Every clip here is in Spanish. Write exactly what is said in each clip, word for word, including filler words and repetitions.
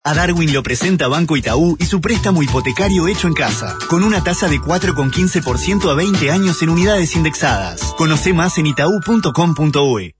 A Darwin lo presenta Banco Itaú y su préstamo hipotecario hecho en casa, con una tasa de cuatro coma quince por ciento a veinte años en unidades indexadas. Conoce más en itaú punto com punto ue.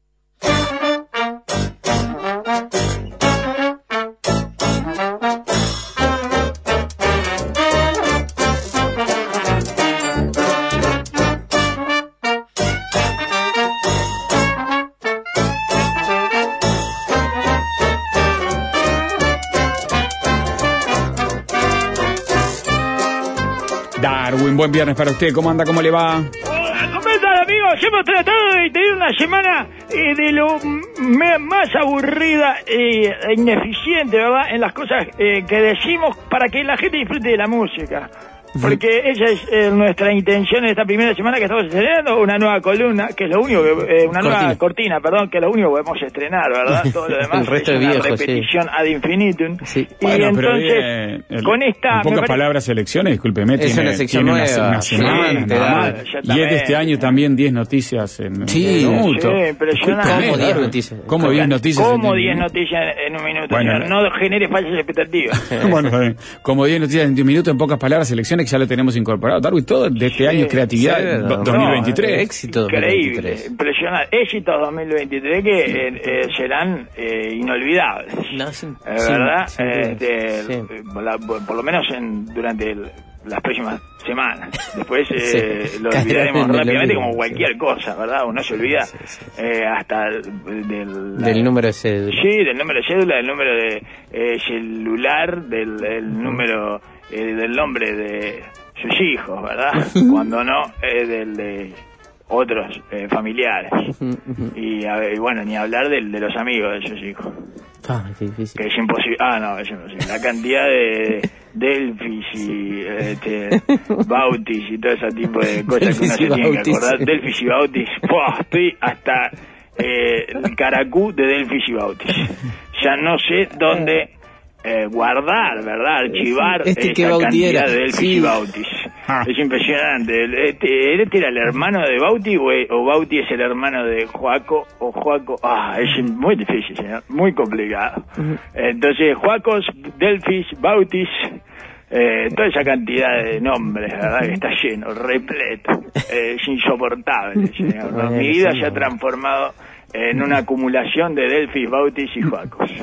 Darwin, buen viernes para usted. ¿Cómo anda? ¿Cómo le va? Hola, ¿cómo están, amigos? Hemos tratado de tener una semana eh, de lo m- más aburrida e ineficiente, ¿verdad? En las cosas eh, que decimos para que la gente disfrute de la música. Porque esa es eh, nuestra intención en esta primera semana que estamos estrenando una nueva columna, que es lo único que, eh, una cortina. nueva cortina, perdón, que es lo único que podemos estrenar, ¿verdad? Todo lo demás el resto es de una viejo, repetición sí. ad infinitum. Sí. Y bueno, entonces, pero, eh, el, con esta... en pocas pare... palabras, elecciones, discúlpeme, es tiene, una sección tiene nueva. una, una semana, Sí, nada más. claro, Y es de este año también diez noticias en Sí, un minuto. Sí, impresionante. ¿Cómo diez noticias? ¿Cómo diez noticias? ¿Cómo en diez un noticias en un minuto? Bueno, Señor? No genere falsas expectativas. Bueno, eh, como diez noticias en un minuto, en pocas palabras, elecciones que ya lo tenemos incorporado. Darwin, todo de este Sí, año, creatividad sí, do- no, dos mil veintitrés. no, éxito dos mil Increíble, veintitrés. impresionante. Éxitos dos mil veintitrés que eh, eh, serán eh, inolvidables. No, sin- Eh, sin- ¿Verdad? sin duda, Este, sí. por, la- por lo menos en, durante el- las próximas semanas. Después eh, Sí. lo Caerá olvidaremos en el rápidamente olvido, como cualquier sí. cosa, ¿verdad? Uno se olvida Sí, sí, sí. eh, hasta el- del... Del número de cédula. Sí, del número de cédula, del número de eh, celular, del el número eh, del nombre de sus hijos, ¿verdad? Cuando no, eh, del de otros eh, familiares. Y, a ver, y bueno, ni hablar del de los amigos de sus hijos. Ah, qué difícil. Que es imposible. Ah, no, es imposible. La cantidad de Delfis y este, Bautis y todo ese tipo de cosas que uno se Delfis y tiene que Bautis. acordar. Delfis y Bautis. ¡Puah! Estoy hasta eh, el caracú de Delfis y Bautis. Ya no sé dónde eh, guardar, ¿verdad? Archivar Este que esa Bauti cantidad era. de Delfis Sí. y Bautis. Ah. Es impresionante. El- Este, ¿Este era el hermano de Bauti o, o Bauti es el hermano de Joaco o Joaco? Ah, es muy difícil, señor. Muy complicado. Entonces, Joacos, Delfis, Bautis, eh, toda esa cantidad de nombres, ¿verdad? Que está lleno, repleto. Eh, es insoportable, señor. ¿no? Mi vida se ha transformado en una acumulación de Delfis, Bautis y Joacos.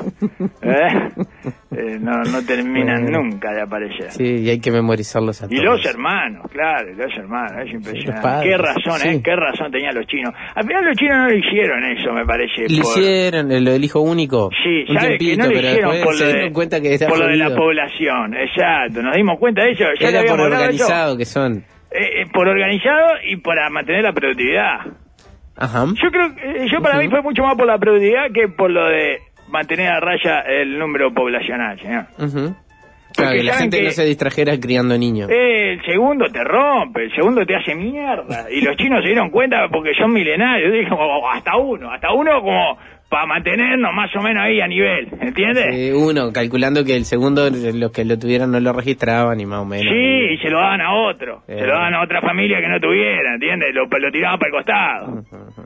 ¿Eh? Eh, no, no terminan Bueno. nunca de aparecer. Sí, y hay que memorizarlos a Y todos. los hermanos, claro, los hermanos, es impresionante. los padres, Qué razón, sí. ¿eh? Qué razón tenían los chinos. Al final los chinos no lo hicieron eso, me parece. Lo por- hicieron, eh, lo del hijo único. Sí, un ¿sabes que tiempito, no lo pero hicieron después por se lo, dieron de, cuenta que era por lo de la jodido. población? Exacto, nos dimos cuenta de eso. Ya le Era por habíamos hablado de eso. organizado que son. Eh, eh, por organizado y para mantener la productividad. Ajá. Yo creo que, eh, yo para Ujú. mí fue mucho más por la productividad que por lo de mantener a raya el número poblacional, señor. Ujú. Claro, que la saben gente que- no se distrajera criando niños. Eh, el segundo te rompe, el segundo te hace mierda. Y los chinos se dieron cuenta porque son milenarios. Dije, oh, hasta uno, hasta uno como para mantenernos más o menos ahí a nivel, ¿entiendes? Eh, uno, calculando que el segundo, los que lo tuvieran no lo registraban y más o menos. Sí, y se lo daban a otro, Eh. se lo daban a otra familia que no tuviera, ¿entiendes? Lo, lo tiraban para el costado.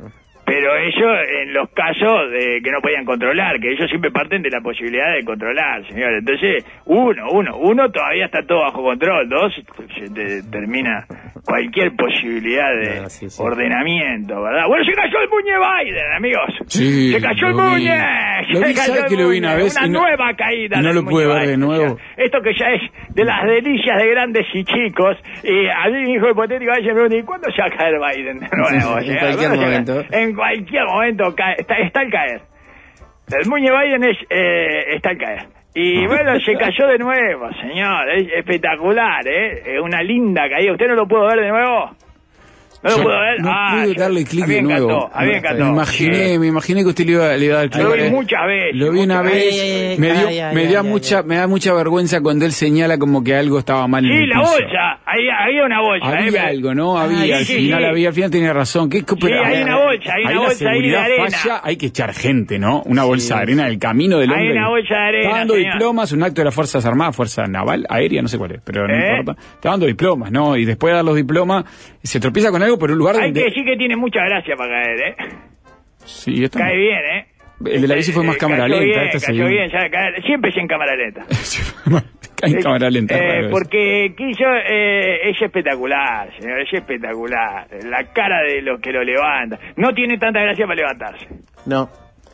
Pero ellos, en los casos de que no podían controlar, que ellos siempre parten de la posibilidad de controlar, señor. Entonces, uno, uno, uno todavía está todo bajo control, dos, se te termina cualquier posibilidad de No, sí, sí. ordenamiento, ¿verdad? Bueno, se cayó el muñe Biden, amigos. Sí, se cayó el lo vi. muñe. Lo Se vi, cayó ¿sabe el que lo vi una muñe? vez Una y no- nueva caída. y no del lo pude muñe ver de Biden, nuevo? señor. Esto que ya es de las delicias de grandes y chicos. Y a mí, mi hijo hipotético, a veces me pregunta, ¿y cuándo se va a caer Biden de nuevo? En señor? cualquier ¿Cuándo se va a momento. caer? En cualquier momento cae, está, está al caer. El muñe Biden es, eh, está al caer. Y bueno, se cayó de nuevo, señor. Es espectacular, ¿eh? Es una linda caída. ¿Usted no lo pudo ver de nuevo? ¿No lo Yo pudo ver? no ah, pude yo- darle clic a mí de me nuevo. encantó, a mí me encantó. Me imaginé, me imaginé que usted le iba, le iba a dar clic. Lo vi Eh, muchas veces. Lo vi una muchas vez. Ay, ay, ay, me dio, ay, ay, me, dio ay, mucha, ay. me da mucha vergüenza cuando él señala como que algo estaba mal en Sí, el la piso. bolsa. Ahí había una bolsa. Había ¿eh? Pero- algo, ¿no? Ah, Había, sí, al sí, final sí. había, al final tenía razón. ¿Qué, qué- pero- hay una bolsa, hay una ahí bolsa la ahí de seguridad arena. falla, hay que echar gente, ¿no? Una bolsa de arena del camino del Hay hombre. una bolsa de arena, Está dando señor. diplomas, un acto de las Fuerzas Armadas, Fuerza Naval, Aérea, no sé cuál es, pero no ¿Eh? importa. Está dando diplomas, ¿no? Y después de dar los diplomas, se tropieza con algo por un lugar Hay donde... que decir que tiene mucha gracia para caer, ¿eh? Sí, esto Cae no. bien, ¿eh? El de la bici fue más Eh, cámara cayó lenta. bien, Este cayó bien, ya, ca- siempre es en cámara lenta. en cámara lenta. Eh, raro eso. porque quiso, eh, es espectacular, señor, es espectacular. La cara de los que lo levanta. No tiene tanta gracia para levantarse. No.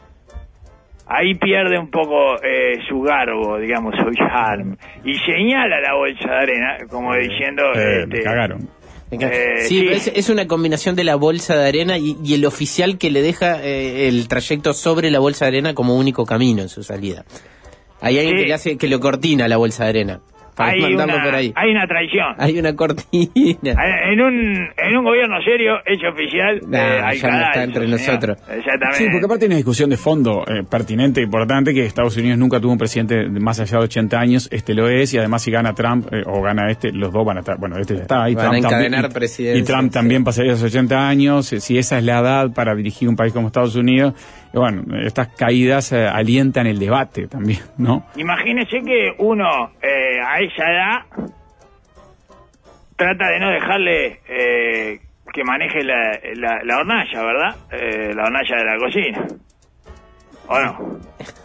Ahí pierde un poco eh, su garbo, digamos, su charm. Y señala la bolsa de arena, como diciendo... Eh, este, me cagaron. Eh, sí, sí. Es, es una combinación de la bolsa de arena y, y el oficial que le deja eh, el trayecto sobre la bolsa de arena como único camino en su salida. Hay alguien Sí. que le hace que lo cortina la bolsa de arena para hay, mandarlo una, por ahí. hay una traición. Hay una cortina. Hay- En un, en un gobierno serio, hecho oficial, Nah, eh, ya no Alcalá, está entre señor. nosotros. Exactamente. Sí, porque aparte hay una discusión de fondo eh, pertinente e importante, que Estados Unidos nunca tuvo un presidente de más allá de ochenta años, este lo es, y además si gana Trump eh, o gana este, los dos van a estar, bueno, este ya está ahí, Van a Trump encadenar también, y- presidencia, y Trump sí. también pasaría los ochenta años, eh, si esa es la edad para dirigir un país como Estados Unidos, y bueno, estas caídas eh, alientan el debate también, ¿no? Imagínese que uno eh, a esa edad trata de no dejarle eh, que maneje la, la, la hornalla, ¿verdad? Eh, la hornalla de la cocina. ¿O no?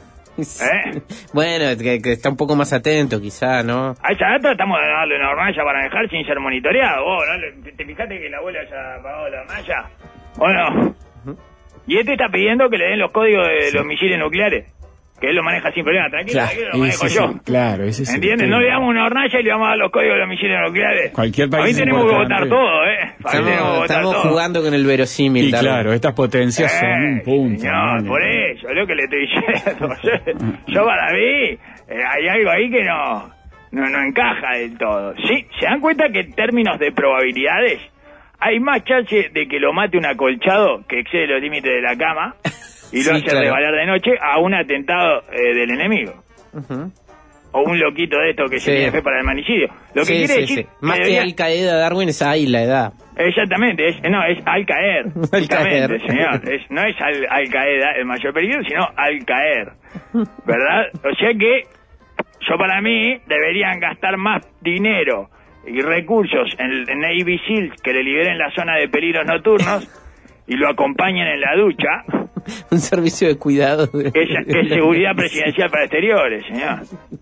¿Eh? Bueno, que, que está un poco más atento quizá, ¿no? A esa edad tratamos de darle una hornalla para manejar sin ser monitoreado. ¿Vos no le- te fijaste que la abuela haya apagado la hornalla? ¿O no? Y este está pidiendo que le den los códigos de los misiles nucleares. Que él lo maneja sin problema. Tranquilo, Claro, tranquilo, lo manejo ese yo. es el- claro, ese es el ¿Entiendes? tema. No le damos una hornalla y le vamos a dar los códigos de los misiles nucleares. Cualquier país A mí es tenemos que importante. votar todo, ¿eh? A mí tenemos que Estamos, votar estamos todo. jugando con el verosímil. Y Darwin. claro, estas potencias son Eh, un punto. señor, ¿no? por eso, es lo que le estoy diciendo. Yo, yo para mí, eh, hay algo ahí que no, no, no encaja del todo. Sí, se dan cuenta que en términos de probabilidades, hay más chance de que lo mate un acolchado que excede los límites de la cama y lo Sí, hace claro. resbalar de noche a un atentado eh, del enemigo. Ujú. O un loquito de estos que Sí. se tiene fe para el manicidio. Lo que Sí, quiere sí, decir... sí. Más que debería- Al Qaeda, Darwin, es ahí la edad. Exactamente, es, no, es al caer. Al caer. Justamente, señor. Es, no es al, al caída el mayor peligro, sino al caer. ¿Verdad? O sea que yo para mí deberían gastar más dinero y recursos en, en Navy SEALs que le liberen la zona de peligros nocturnos y lo acompañen en la ducha, Un servicio de cuidado. que es, que es seguridad presidencial para exteriores, señor.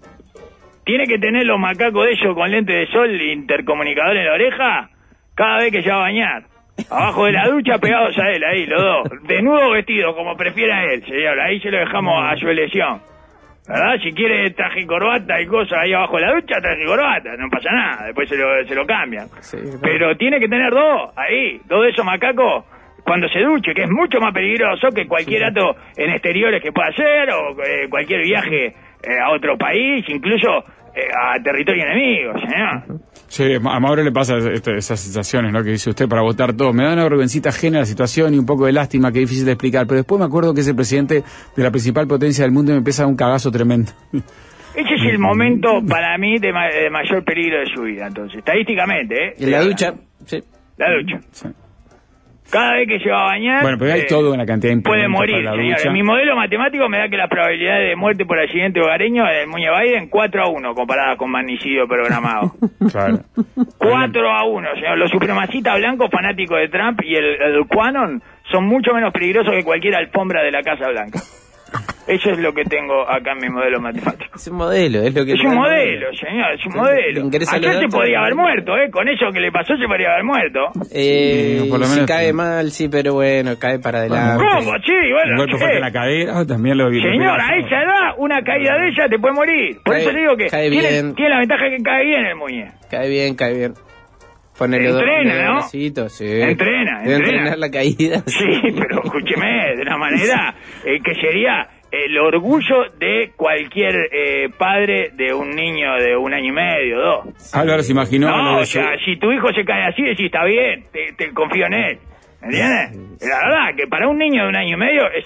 Tiene que tener los macacos de ellos con lente de sol e intercomunicador en la oreja cada vez que se va a bañar. Abajo de la ducha pegados a él, ahí, los dos. Desnudo o vestido, como prefiera él, señor. Ahí se lo dejamos a su elección. ¿Verdad? Si quiere traje y corbata y cosas ahí abajo de la ducha, traje y corbata. No pasa nada, después se lo, se lo cambian. Sí, claro. Pero tiene que tener dos, ahí, dos de esos macacos cuando se duche, que es mucho más peligroso que cualquier acto en exteriores que pueda hacer o eh, cualquier viaje eh, a otro país, incluso eh, a territorio enemigo, señor. Sí, a Mauro le pasa este, esas sensaciones, ¿no? Que dice usted para votar todo. Me da una vergüencita ajena la situación y un poco de lástima, que es difícil de explicar. Pero después me acuerdo que es el presidente de la principal potencia del mundo y me empieza a dar un cagazo tremendo. Ese es el momento para mí de, ma- de mayor peligro de su vida, entonces, estadísticamente, ¿eh? En la ducha. Sí. La ducha. Sí. Cada vez que se va a bañar... Bueno, pero hay eh, toda una cantidad de puede implementos morir, para la señor. ducha. Mi modelo matemático me da que la probabilidad de muerte por accidente hogareño del Muñe Biden cuatro a uno comparada con magnicidio programado. Claro. cuatro a uno, señor. Los supremacistas blancos fanáticos de Trump y el, el QAnon son mucho menos peligrosos que cualquier alfombra de la Casa Blanca. Eso es lo que tengo acá en mi modelo matemático. Es un modelo, es lo que... Es un modelo, señor, es un modelo. Ingresa Ayer los se datos. podría haber muerto, ¿eh? Con eso que le pasó se podría haber muerto. Eh, Sí, por lo si menos- cae mal, sí, pero bueno, cae para adelante. ¿Cómo? Sí, Un bueno, golpe ¿qué? fuerte en la cadera, también lo vi. Señor, a esa edad, una caída de ella te puede morir. Por Cae- eso le digo que cae tiene, bien. tiene la ventaja que cae bien el muñe. Cae bien, cae bien. Ponele dos- Entrena, dos ¿no? bracitos, sí. Entrena, Debe entrena. entrenar la caída. Sí, pero escúcheme, de una manera eh, que sería el orgullo de cualquier eh, padre de un niño de un año y medio, dos. Álvaro se imaginó a No, lo de o sea, su- si tu hijo se cae así, decís, está bien, te, te confío en él. ¿Me entiendes? La verdad que para un niño de un año y medio es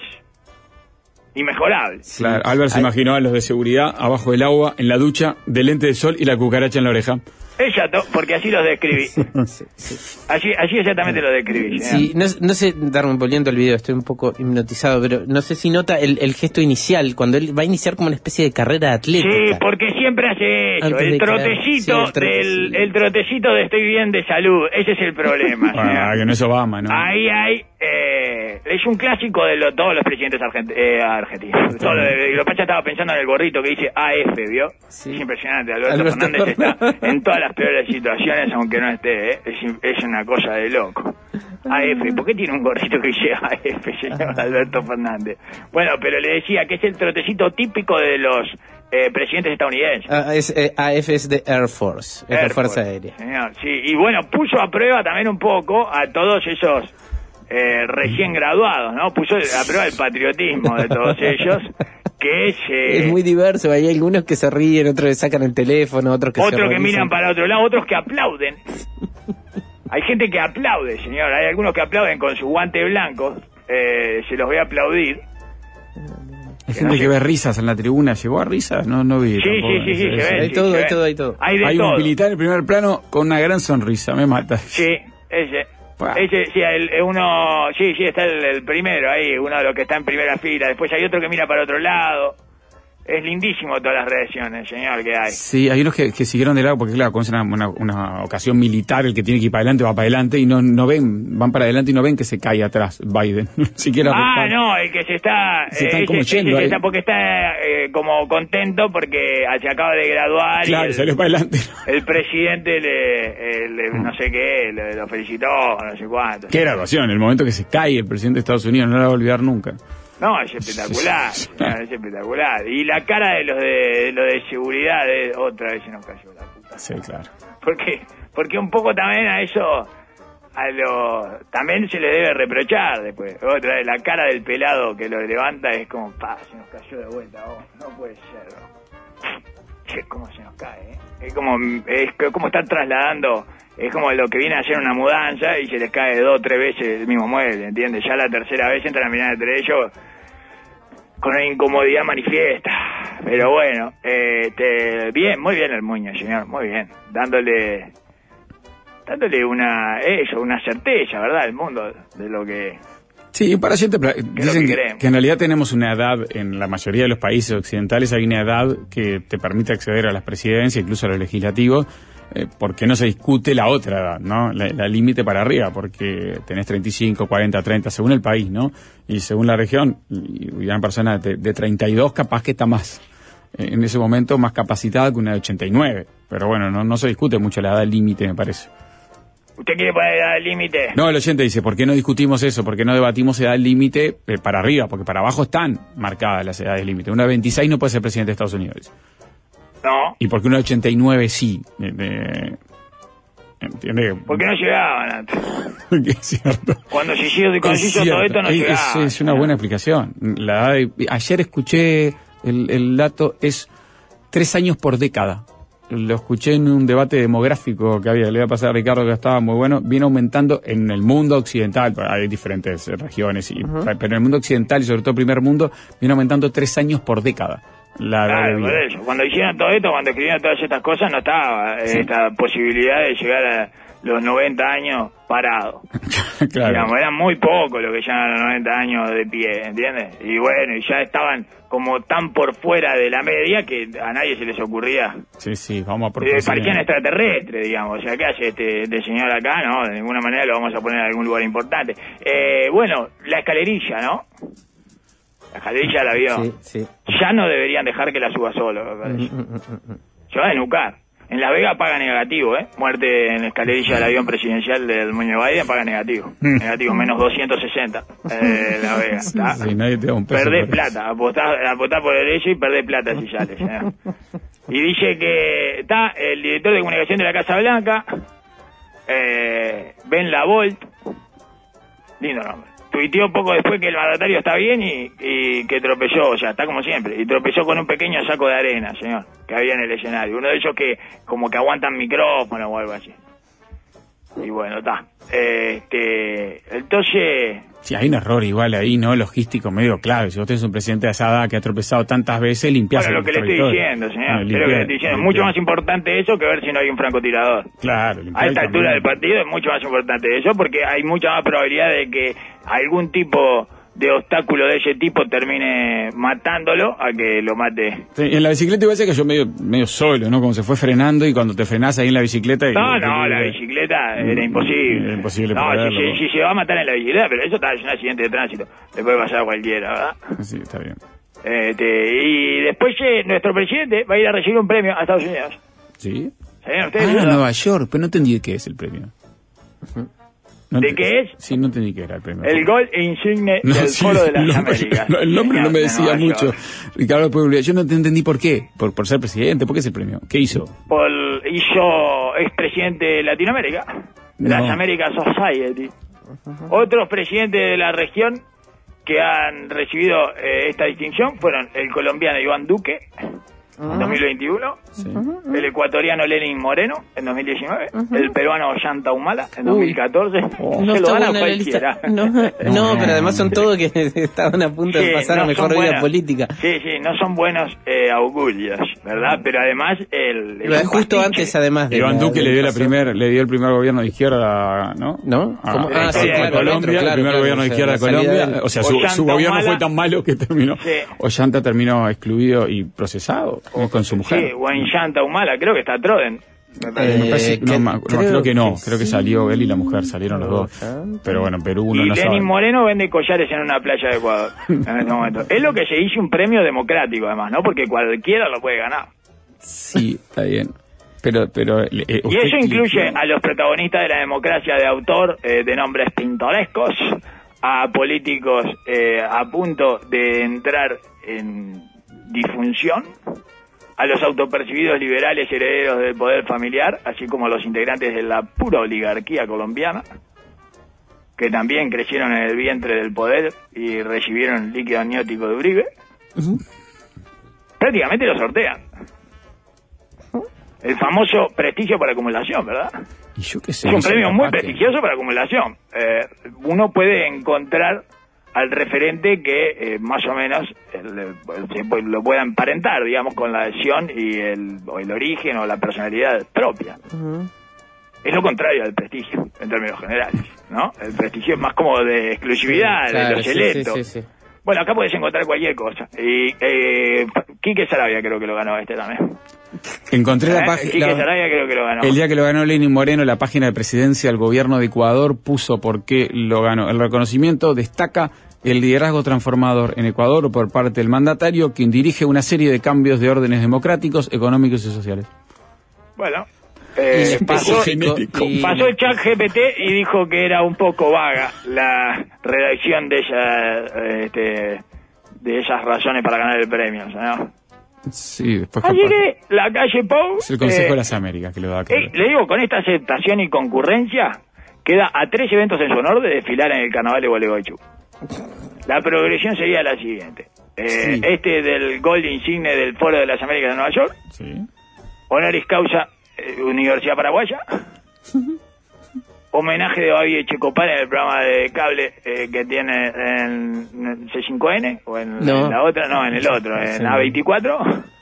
inmejorable. Claro, Álvaro se Ay. imaginó a los de seguridad abajo del agua, en la ducha, de lente de sol y la cucaracha en la oreja. Exacto, porque así los describí. Sí, sí. Así, así exactamente lo describí. señor. Sí, no, no sé, darme volviendo al video, estoy un poco hipnotizado, pero no sé si nota el, el gesto inicial, cuando él va a iniciar como una especie de carrera atlética. Sí, porque siempre hace eso, Antes el de que- trotecito, sí, el trotecito. del el trotecito de estoy bien de salud, ese es el problema. Ah, señor. que no es Obama, ¿no? Ahí hay, eh, Eh, es un clásico de lo, todos los presidentes argent eh, argentinos. Todo lo de, lo Pacha estaba pensando en el gorrito que dice A F, ¿vio? Sí. Es impresionante. Alberto, Alberto Fernández Fernández. Está en todas las peores situaciones, aunque no esté, ¿eh? es, es una cosa de loco. A F, ¿por qué tiene un gorrito que dice A F, señor Alberto Fernández? Bueno, pero le decía que es el trotecito típico de los eh, presidentes estadounidenses. Ah, es, eh, A F es de Air Force, es Air la Fuerza Force, Aérea. Señor, sí, y bueno, puso a prueba también un poco a todos esos eh, recién graduados, ¿no? Puso a prueba el patriotismo de todos ellos, que es... Eh, es muy diverso, hay algunos que se ríen, otros que sacan el teléfono, otros que otros se que miran para otro lado, otros que aplauden. Hay gente que aplaude, señor, hay algunos que aplauden con sus guantes blancos, eh, se los ve aplaudir. Hay gente no que sé. ve risas en la tribuna. ¿Llegó a risas? No, no vi. Sí, sí, sí, sí, se ve. Hay todo, hay todo, hay todo. Hay, hay todo. un militar en el primer plano con una gran sonrisa, me mata. Sí, ese. Wow. Ese, sí, el, uno, sí, sí, está el, el primero ahí, uno de los que está en primera fila. Después hay otro que mira para otro lado. Es lindísimo todas las reacciones, señor, que hay. Sí, hay unos que, que siguieron de lado, porque claro, como es una, una, una ocasión militar, el que tiene que ir para adelante va para adelante y no, no ven, van para adelante y no ven que se cae atrás Biden. Siquiera ah, repara. No, el que se está... Se están eh, como ese, yendo ese está porque está eh, como contento porque se acaba de graduar. Claro, y el, salió para adelante. El presidente le, le no sé qué, le, lo felicitó, no sé cuánto. Qué graduación, el momento que se cae el presidente de Estados Unidos, no la va a olvidar nunca. No, es espectacular, es espectacular. Y la cara de los de, de, lo de seguridad, de, otra vez se nos cayó la puta. Sí, claro. Porque, porque un poco también a eso, a lo también se le debe reprochar después. Otra vez, la cara del pelado que lo levanta es como, pa, se nos cayó de vuelta, oh, no puede ser. Oh. Che, cómo se nos cae, ¿eh? Es como, es como estar trasladando... Es como lo que viene a hacer una mudanza y se les cae dos o tres veces el mismo mueble, ¿entiendes? Ya la tercera vez entran a mirar entre ellos con una incomodidad manifiesta. Pero bueno, eh, te, bien, muy bien el Muñoz, señor, muy bien. Dándole dándole una eso, una certeza, ¿verdad? El mundo de lo que... Sí, para gente dicen que, que, que en realidad tenemos una edad, en la mayoría de los países occidentales hay una edad que te permite acceder a las presidencias, incluso a los legislativos, Eh, porque no se discute la otra edad, ¿no? La, la límite para arriba, porque tenés treinta y cinco, cuarenta, treinta, según el país, ¿no? Y según la región, y, y una persona de, de treinta y dos capaz que está más, eh, en ese momento, más capacitada que una de ochenta y nueve. Pero bueno, no, no se discute mucho la edad límite, me parece. ¿Usted quiere poner edad límite? No, el oyente dice, ¿por qué no discutimos eso? ¿Por qué no debatimos edad límite eh, para arriba? Porque para abajo están marcadas las edades límite. Una de veintiséis no puede ser presidente de Estados Unidos. No. ¿Y por qué una de ochenta y nueve sí? Eh, eh, ¿Entiende? ¿Por qué no llegaban antes? Porque es cierto. Cuando se hizo y cuando se hizo todo esto no es, llegaban. Es, es una buena explicación. La, ayer escuché, el, el dato es tres años por década. Lo escuché en un debate demográfico que había, le voy a pasar a Ricardo que estaba muy bueno, viene aumentando en el mundo occidental, hay diferentes regiones, y, uh-huh. pero en el mundo occidental y sobre todo primer mundo, viene aumentando tres años por década. La claro, por eso. Cuando hicieron todo esto, cuando escribieron todas estas cosas, no estaba sí. esta posibilidad de llegar a los noventa años parado. Claro. Digamos, eran muy pocos los que llegan a los noventa años de pie, ¿entiendes? Y bueno, y ya estaban como tan por fuera de la media que a nadie se les ocurría. Sí, sí, vamos a por eh, parecían extraterrestres, digamos. O sea, ¿qué hace este, este señor acá? No, de ninguna manera lo vamos a poner en algún lugar importante. Eh, bueno, la escalerilla, ¿no? La escalerilla del avión. Sí, sí. Ya no deberían dejar que la suba solo, me parece. Mm, mm, mm, mm. Se va a enucar. En Las Vegas paga negativo, ¿eh? Muerte en la escalerilla del avión presidencial del Muñoz Biden paga negativo. Negativo, menos doscientos sesenta eh, en Las Vegas. ¿Tá? Sí, nadie te da un peso. Perdés plata, apostás, apostás por el derecho y perdés plata si sales. ¿eh? Y dice que está el director de comunicación de la Casa Blanca, eh, Ben Lavolt, lindo nombre. Tuiteó poco después que el mandatario está bien y, y que tropezó, o sea, está como siempre, y tropezó con un pequeño saco de arena, señor, que había en el escenario. Uno de ellos que como que aguantan micrófono o algo así. Y bueno, está. Este, entonces... Sí, hay un error igual ahí, ¿no? Logístico medio clave. Si vos tenés un presidente de esa edad que ha tropezado tantas veces, limpiás bueno, el lo que le estoy diciendo, señor. Bueno, limpiar, lo que le estoy diciendo. Es mucho más importante eso que ver si no hay un francotirador. Claro. A esta altura del partido es mucho más importante eso porque hay mucha más probabilidad de que algún tipo de obstáculo de ese tipo termine matándolo a que lo mate. Sí, en la bicicleta igual se cayó medio, medio solo, ¿no? Como se fue frenando y cuando te frenás ahí en la bicicleta... Y, no, y, no, y, la bicicleta era imposible. Era imposible no, para si, verlo, si, si se va a matar en la bicicleta, pero eso está, es un accidente de tránsito. Le puede pasar a cualquiera, ¿verdad? Sí, está bien. Este, y después eh, nuestro presidente va a ir a recibir un premio a Estados Unidos. ¿Sí? ¿Sabían ustedes? Ah, Nueva York, pero no entendí qué es el premio. No ¿De te, qué es? Sí, no entendí qué era el premio. El Gold Insigne no, del sí, Foro de las el nombre, Américas. No, el nombre no me decía de mucho. Ricardo Puebla, yo no te entendí por qué. Por, por ser presidente, ¿por qué es el premio? ¿Qué hizo? Por, hizo expresidente de Latinoamérica, de no. las American Society. Otros presidentes de la región que han recibido eh, esta distinción fueron el colombiano Iván Duque, en dos mil veintiuno, sí. El ecuatoriano Lenín Moreno en dos mil diecinueve, uh-huh. El peruano Ollanta Humala en dos mil catorce. Oh. No, se lo van a cualquiera. No, no, no, pero además son todos que estaban a punto sí, de pasar no a mejor vida buenas, política. Sí, sí, no son buenos eh, augurios, ¿verdad? Pero además el, el justo antes además de Iván Duque le dio la primer, le dio el primer gobierno de izquierda, ¿no? ¿No? Ah, ah sí, claro, Colombia, claro, el primer claro, gobierno de izquierda de Colombia, del... o sea, su, su gobierno fue tan malo que terminó sí. Ollanta terminó excluido y procesado o, con su mujer. Sí, o en Ollanta Humala, creo que está Troden. Me parece, eh, me parece, no, no, creo, creo que no, que creo que sí. Salió él y la mujer, salieron los dos. Pero bueno, Perú uno y no Lenín sabe. Moreno vende collares en una playa de Ecuador en este momento. Es lo que se hizo un premio democrático además, ¿no? Porque cualquiera lo puede ganar. Sí, está bien. Pero, pero, eh, y eso incluye a los protagonistas de la democracia de autor, eh, de nombres pintorescos, a políticos eh, a punto de entrar en disfunción, a los autopercibidos liberales herederos del poder familiar, así como a los integrantes de la pura oligarquía colombiana, que también crecieron en el vientre del poder y recibieron líquido amniótico de Uribe. Uh-huh. Prácticamente lo sortean. El famoso prestigio por acumulación, ¿verdad? ¿Y yo qué sé? Es un premio muy prestigioso por acumulación. Eh, uno puede encontrar al referente que eh, más o menos eh, le, lo pueda emparentar, digamos, con la adhesión y el, o el origen o la personalidad propia. Uh-huh. Es lo contrario al prestigio, en términos generales, ¿no? El prestigio es más como de exclusividad, sí, claro, de los sí, selectos. Sí, sí, sí. Bueno, acá puedes encontrar cualquier cosa. Y eh, Quique Sarabia creo que lo ganó este también. Encontré la ¿Eh? página. Quique Sarabia creo que lo ganó. El día que lo ganó Lenín Moreno, la página de presidencia del gobierno de Ecuador puso por qué lo ganó. El reconocimiento destaca el liderazgo transformador en Ecuador por parte del mandatario, quien dirige una serie de cambios de órdenes democráticos, económicos y sociales. Bueno, eh, pasó, y... pasó el chat G P T y dijo que era un poco vaga la redacción de esa, este, de esas razones para ganar el premio, ¿no? Sí, después así que la calle Pou es el Consejo eh, de las Américas que lo da. Eh, le digo, con esta aceptación y concurrencia queda a tres eventos en su honor de desfilar en el carnaval de Gualeguaychú. La progresión sería la siguiente. Eh, sí. Este del Gold Insigne del Foro de las Américas de Nueva York. Sí. Honoris causa eh, Universidad Paraguaya. Homenaje de Babi Echecopar en el programa de cable eh, que tiene en C cinco N o en, no. en la otra, no, en el otro, en sí. A veinticuatro.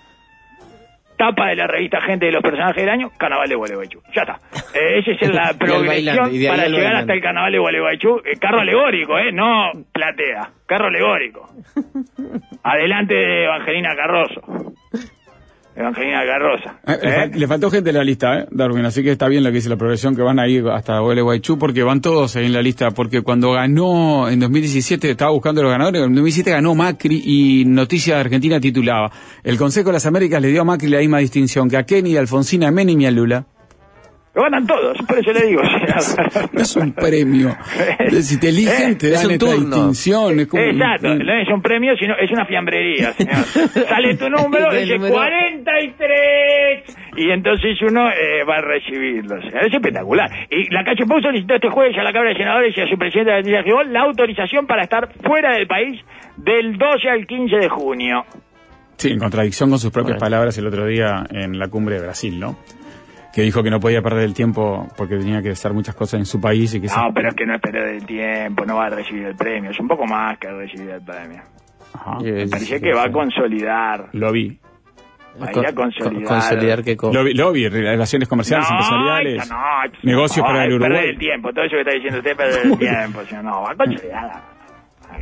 Tapa de la revista Gente de los Personajes del Año, Carnaval de Gualeguaychú. Ya está. Eh, esa es la progresión para llegar bailando. Hasta el Carnaval de Gualeguaychú. Eh, carro alegórico, ¿eh? No platea. Carro alegórico. Adelante de Evangelina Carroso. Evangelina Carroza. Eh, ¿eh? le, fal- le faltó gente en la lista, ¿eh, Darwin? Así que está bien lo que dice la progresión, que van a ir hasta Gualeguaychú, porque van todos ahí en la lista. Porque cuando ganó en dos mil diecisiete, estaba buscando los ganadores, en dos mil diecisiete ganó Macri y Noticias de Argentina titulaba: el Consejo de las Américas le dio a Macri la misma distinción que a Kenny, a Alfonsina, a Menem y a Lula. Lo ganan todos, por eso le digo. No es un premio. Si te eligen, te dan esta distinción. Es como exacto, un, no es un premio, sino es una fiambrería, señor. Sale tu número, dice cuarenta y tres, y entonces uno eh, va a recibirlo. Es espectacular. Y la Calle Pou solicitó este jueves a la Cámara de Senadores y a su presidente Patricia Gibón la autorización para estar fuera del país del doce al quince de junio. Sí, en contradicción con sus propias bueno. palabras el otro día en la cumbre de Brasil, ¿no? Que dijo que no podía perder el tiempo porque tenía que hacer muchas cosas en su país y que... No, se... pero es que no es perder el tiempo, no va a recibir el premio, es un poco más que recibir el premio. Ajá. Me parece que va a consolidar. Lo vi. Va a ir a consolidar. Consolidar qué cosa. Lo vi, lo vi, relaciones comerciales, no, empresariales, no, negocios no, para el Uruguay. Perder el tiempo, todo eso que está diciendo usted, perder el tiempo, no, va a consolidar.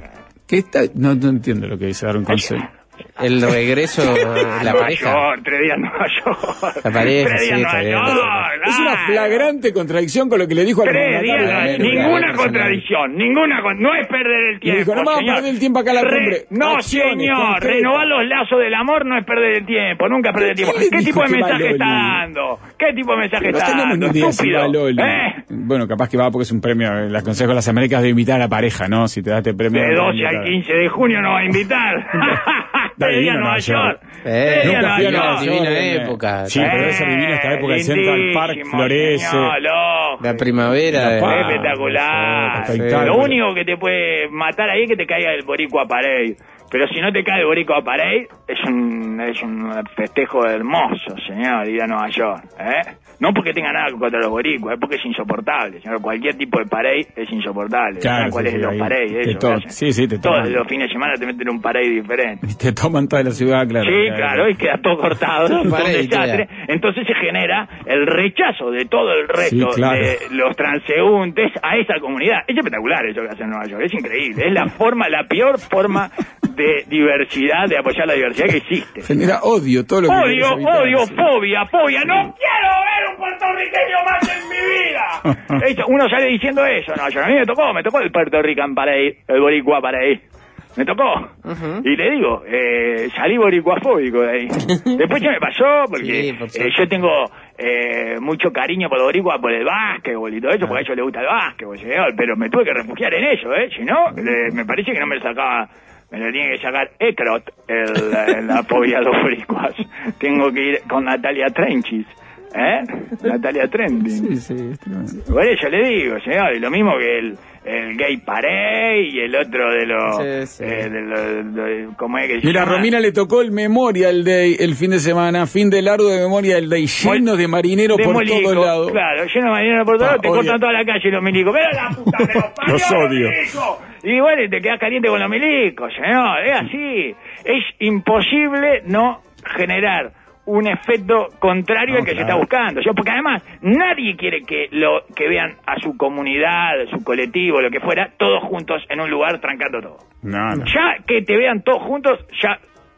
¿Qué está? No, no entiendo lo que dice dar un consejo. El regreso de la Nueva pareja. York, tres días en Nueva York. La pareja, tres días sí, en Nueva está bien. York. Es una flagrante contradicción con lo que le dijo al Tres mandatario días, de la América. ninguna contradicción, ninguna con- no es perder el Y tiempo. dijo, no vamos a señor. perder el tiempo acá a la Re- cumbre. No, Acciones señor, concretas. renovar los lazos del amor no es perder el tiempo, nunca es perder el tiempo. ¿Quién le ¿Qué dijo tipo de que va mensaje Loli? está dando? ¿Qué tipo de mensaje No está tenemos dando? ni idea si Estúpido. va Loli. ¿Eh? Bueno, capaz que va porque es un premio. Las consejos de las Américas de invitar a la pareja, ¿no? Si te da este premio. De no te va a doce al invitar. quince de junio nos va a invitar. Está Tres días divino en Nueva Nueva York. York. Eh, Tres días en nunca fui a Nueva Nueva York. York. Divina eh. época. Sí, pero debe ser divino esta época. El Central Park lindísimo, florece. señor, lógico. La primavera. La de- paz. Espectacular. Espectacular. Lo único que te puede matar ahí es que te caiga el boricua Parade. Pero si no te cae el boricua Parade, es un, es un festejo hermoso, señor, ir a Nueva York. ¿eh? No porque tenga nada contra los boricuas, es porque es insoportable, señor. Cualquier tipo de parade es insoportable. Claro, ¿Saben cuál sí, es sí, los ahí parades? te Eso, to- que hacen? sí, sí, te Todos toman. los fines de semana te meten un parade diferente. Y te toman toda la ciudad, claro. Sí, claro, y queda todo cortado, Todo es un parade, desastre. Entonces se genera el rechazo de todo el resto Sí, claro. de los transeúntes a esa comunidad. Es espectacular eso que hace en Nueva York, es increíble. Es la forma, la peor forma de diversidad, de apoyar la diversidad que existe. Genera odio todo lo que Odio, querés evitar, odio, sí. fobia, fobia. No quiero ver un puertorriqueño más en mi vida. Eso, uno sale diciendo eso, no, yo, a mí me tocó, me tocó el Puerto Rican Parade, el boricua Parade. Me tocó. Ujú. Y le digo, eh, salí boricuafóbico de ahí. Después ya me pasó, porque Sí, por eh, suerte. yo tengo eh, mucho cariño por los boricuas, por el básquetbol y todo eso, porque a ellos les gusta el básquetbol, señor. Pero me tuve que refugiar en eso, ¿eh? Si no, le- me parece que no me lo sacaba... Me lo tiene que sacar Ekrot, el, la, la fobia de los boricuas. Tengo que ir con Natalia Trenchis, ¿eh? Natalia Trending. Sí, sí, es tremendo. Por eso le digo, señor, y lo mismo que el, el Gay Parade y el otro de los... Sí, sí. eh, de los de- ¿cómo es que se Mira, a llama? Romina le tocó el Memorial Day el fin de semana, fin de largo de Memorial Day, lleno de marineros De por Molico, todos lados. Claro, lleno de marineros por todos Ah, lados, te odio. cortan toda la calle los milicos. ¡Pero la puta que los parió, Los odio. milicos! Y bueno, y te quedas caliente con los milicos, señor, es así. Es imposible no generar un efecto contrario No, al que claro. se está buscando. Yo, porque además nadie quiere que lo que vean a su comunidad, a su colectivo, lo que fuera, todos juntos en un lugar trancando todo. No, no. Ya que te vean todos juntos, ya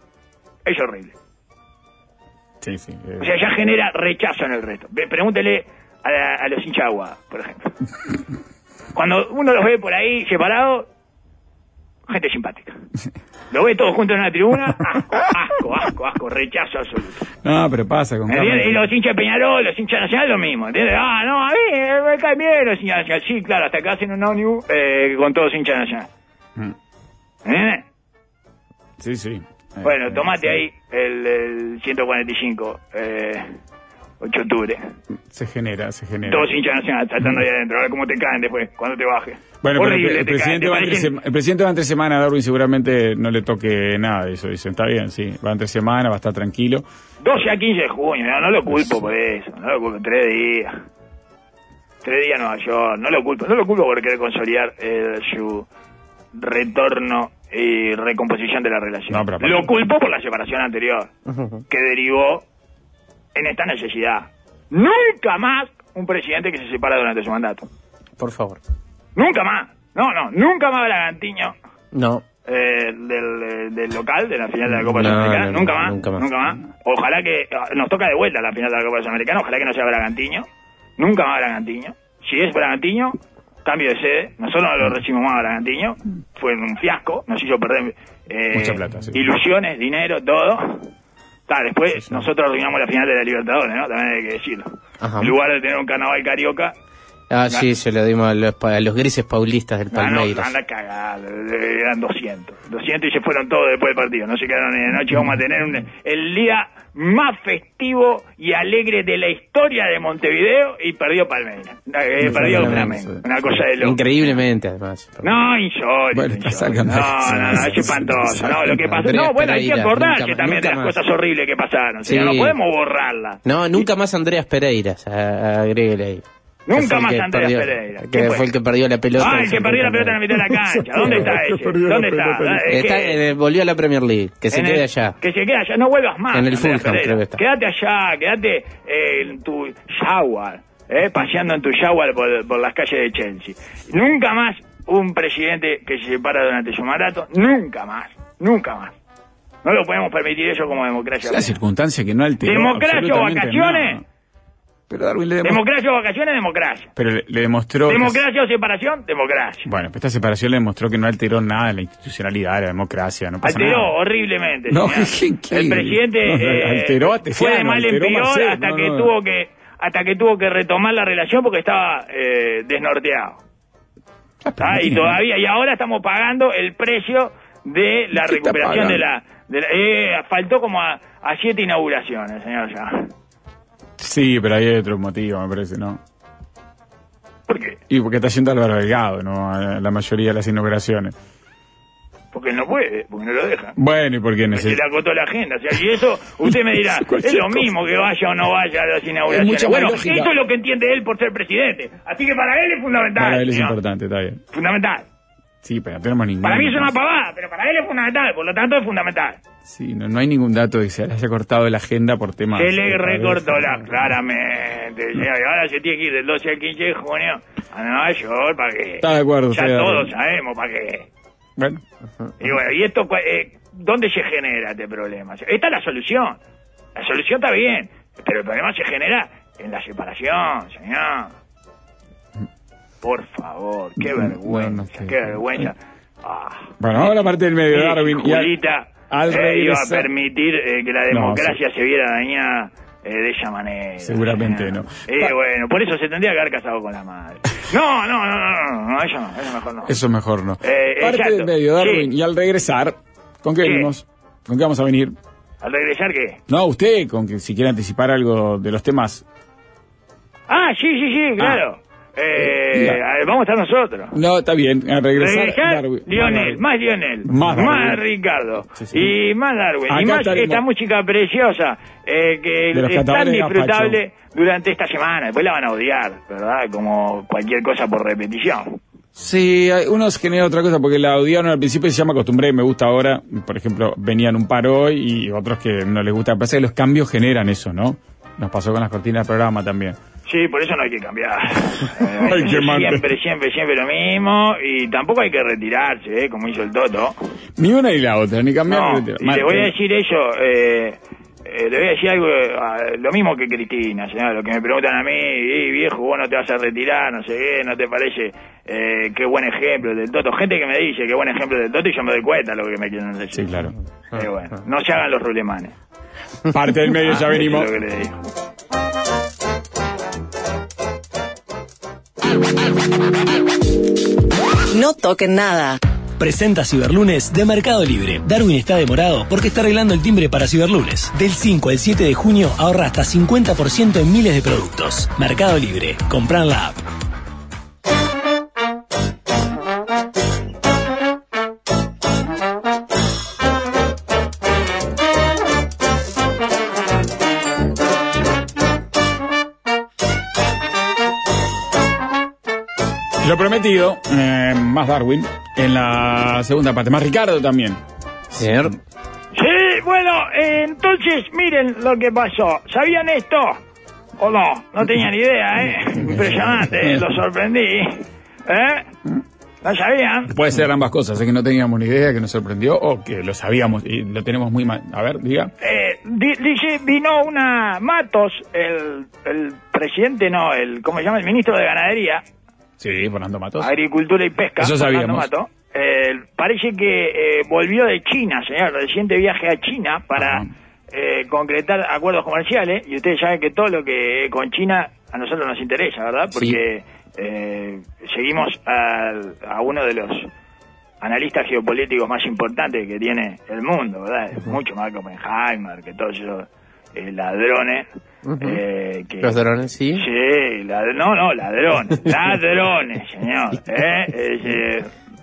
es horrible. Sí, sí. eh. O sea, ya genera rechazo en el resto. Ve, pregúntele a, la- a los hinchas de Aguada, por ejemplo. Cuando uno los ve por ahí separados, gente simpática. Lo ve todos juntos en una tribuna, asco, asco, asco, asco, rechazo absoluto. No, pero pasa con ¿Entiendes? Carmen. Y los hinchas de Peñarol, los hinchas nacionales, lo mismo. ¿Entiendes? Ah, no, a mí eh, me caen bien los hinchas nacionales. Sí, claro, hasta acá hacen un ómnibus eh, con todos hinchas nacionales. Mm. ¿Entiendes? Sí, sí. Eh, Bueno, eh, tomate sí. ahí el, el ciento cuarenta y cinco, eh, ocho de octubre. Se genera, se genera. Todos hinchas nacionales saltando ahí adentro. A ver cómo te caen después, cuando te bajes. Bueno, pero el, Horrible, el te presidente caen, va te entre parecen- sema- el presidente va entre semana, Darwin seguramente no le toque nada de eso. Dicen, está bien, sí, va entre semana, va a estar tranquilo. doce a quince de junio, no, no lo culpo por eso, no lo culpo, tres días. Tres días en Nueva York, no lo culpo, no lo culpo por querer consolidar eh, su retorno y recomposición de la relación. No, pero aparte- Lo culpo por la separación anterior, Ujú. que derivó en esta necesidad. Nunca más un presidente que se separa durante su mandato. Por favor. Nunca más. No, no, nunca más Bragantiño No. eh, del, del local de la final de la Copa No, Sudamericana. no, no, nunca, más, nunca nunca más. más. Ojalá que nos toca de vuelta la final de la Copa Sudamericana. Ojalá que no sea Bragantiño. Nunca más Bragantiño. Si es Bragantiño, cambio de sede. Nosotros no lo recibimos más a Bragantiño. Fue un fiasco. Nos hizo perder eh, Mucha plata, sí. ilusiones, dinero, todo. Ta, después Sí, sí. nosotros arruinamos la final de la Libertadores, ¿no? También hay que decirlo. Ajá. En lugar de tener un carnaval carioca, Ah, sí, se lo dimos a los, pa- a los grises paulistas del Ah, no, Palmeiras. anda cagada, eran doscientos. doscientos y se fueron todos después del partido. No se quedaron ni de noche. Vamos a tener un- el día más festivo y alegre de la historia de Montevideo y perdió Palmeiras. Eh, perdió Increíble. Flamengo. Una cosa de loco. Increíblemente, además. No, insólito. Bueno, insólito. salgan no, de- no, no, es espantoso. No, lo que pasó. Andreas No, bueno, hay que Pereira, acordarse nunca más, también de nunca las más. cosas horribles que pasaron. Sí. Sí. No podemos borrarlas. No, nunca más Andreas Pereiras, a- agréguele ahí. Nunca Que fue el más que Andreas perdió- Pereira. Que ¿Quién fue? fue? el que perdió la pelota. Ah, en el que perdió la pelota en la mitad de la cancha. ¿Dónde está El que ese? perdió la ¿Dónde está? pelota. Es Está, que- eh, volvió a la Premier League, que se en quede el- allá. Que se quede allá, no vuelvas más. En el Andrea Fulham, Pereira. creo que está. Quédate allá, quédate eh, en tu Jaguar, eh, paseando en tu Jaguar por, por las calles de Chelsea. Nunca más un presidente que se separa durante su mandato, nunca más, nunca más. No lo podemos permitir eso como democracia. Es la circunstancia que no alteró. ¿Democracia o vacaciones? Nada. Pero Darwin le demostró... Democracia o vacaciones, democracia. Pero le, le demostró... ¿Democracia que... o separación? Democracia. Bueno, pero esta separación le demostró que no alteró nada en la institucionalidad, la democracia. No pasa alteró nada. horriblemente. No, ¿qué, qué? El presidente no, eh, alteró a Tesiano, fue de mal en peor Marcelo, hasta no, que no. tuvo que hasta que tuvo que retomar la relación porque estaba eh, desnorteado. Ah, y todavía, y ahora estamos pagando el precio de la recuperación de la... De la eh, faltó como a, a siete inauguraciones, señor ya. Sí, pero hay otro motivo, me parece, ¿no? ¿Por qué? Y porque está yendo Álvaro Delgado, ¿no? A la mayoría de las inauguraciones. Porque él no puede, porque no lo dejan. Bueno, ¿y por qué no se le acotó la agenda? O sea, y eso, usted me dirá, es lo mismo que vaya o no vaya a las inauguraciones. Bueno, eso es lo que entiende él por ser presidente. Así que para él es fundamental. Para él es señor. importante, está bien. Fundamental. Sí, pero no tenemos ningún... Para mí es una pavada, pero para él es fundamental, por lo tanto es fundamental. Sí, no, no hay ningún dato de que se le haya cortado la agenda por temas... Se le recortó la... Claramente. Y ahora se tiene que ir del doce al quince de junio a Nueva York, ¿para qué? Está de acuerdo. Ya todos sabemos, ¿para qué? Bueno. Y bueno, ¿y esto eh, dónde se genera este problema? Esta es la solución. La solución está bien, pero el problema se genera en la separación, señor. Por favor, qué vergüenza, bueno, qué, qué vergüenza. Ah, bueno, ahora parte del medio, Darwin. Julita al, al eh, iba a permitir eh, que la democracia no, sí. se viera dañada eh, de esa manera. Seguramente no. Y eh, bueno, por eso se tendría que haber casado con la madre. No, no, no, no, no, no, eso no, eso mejor no. Eso mejor no. Eh, parte exacto. del medio, Darwin, sí. Y al regresar, ¿con qué, qué venimos? ¿Con qué vamos a venir? ¿Al regresar qué? No, usted, con que si quiere anticipar algo de los temas. Ah, sí, sí, sí, claro. Ah. Eh, a, vamos a estar nosotros. No, está bien. A regresar, regresar Darwin. Lionel, más Lionel, más, más Ricardo, sí, sí. Y más Darwin. Acá y más estaremos. Esta música preciosa eh, que es tan disfrutable durante esta semana. Después la van a odiar, ¿verdad? Como cualquier cosa por repetición. Sí, unos generan otra cosa, porque la odiaron al principio y se llama acostumbré y me gusta ahora. Por ejemplo, venían un par hoy y otros que no les gusta. Parece que los cambios generan eso, ¿no? Nos pasó con las cortinas del programa también. Sí, por eso no hay que cambiar. Eh, hay que siempre, siempre, siempre lo mismo. Y tampoco hay que retirarse, ¿eh? Como hizo el Toto. Ni una ni la otra, ni cambiar no, ni retirar. Y le voy a decir eso, eh, eh, le voy a decir algo, eh, lo mismo que Cristina, señora, lo que me preguntan a mí, eh, viejo, vos no te vas a retirar, no sé qué, no te parece, eh, qué buen ejemplo del Toto. Gente que me dice qué buen ejemplo del Toto y yo me doy cuenta de lo que me quieren decir. Sí, claro. Eh, bueno, no se hagan los rulemanes. Parte del medio, ya venimos. Eso es lo que le digo. No toquen nada. Presenta Ciberlunes de Mercado Libre. Darwin está demorado porque está arreglando el timbre para Ciberlunes. Del cinco al siete de junio ahorra hasta cincuenta por ciento en miles de productos. Mercado Libre. Comprar la app. Lo prometido, eh, más Darwin, en la segunda parte, más Ricardo también. Señor. Sí, bueno, eh, entonces miren lo que pasó. ¿Sabían esto? ¿O no? No tenían idea, ¿eh? Impresionante, ¿eh? Lo sorprendí. ¿Eh? ¿No sabían? Puede ser ambas cosas, es que no teníamos ni idea, que nos sorprendió, o que lo sabíamos y lo tenemos muy mal. A ver, diga. Eh, di- dice, vino una Matos, el, el presidente, no, el, ¿cómo se llama? El ministro de Ganadería. Sí, Fernando Matos. Agricultura y Pesca. Eso sabíamos. Mato. Eh, parece que eh, volvió de China, señor, reciente viaje a China para eh, concretar acuerdos comerciales. Y ustedes saben que todo lo que con China a nosotros nos interesa, ¿verdad? Porque sí. eh, seguimos a, a uno de los analistas geopolíticos más importantes que tiene el mundo, ¿verdad? Uh-huh. Mucho más que Oppenheimer, que todos esos eh, ladrones. Uh-huh. Eh, que, ¿Los ladrones, sí? Sí, lad- no, no, ladrones, ladrones, señor, ¿eh? eh,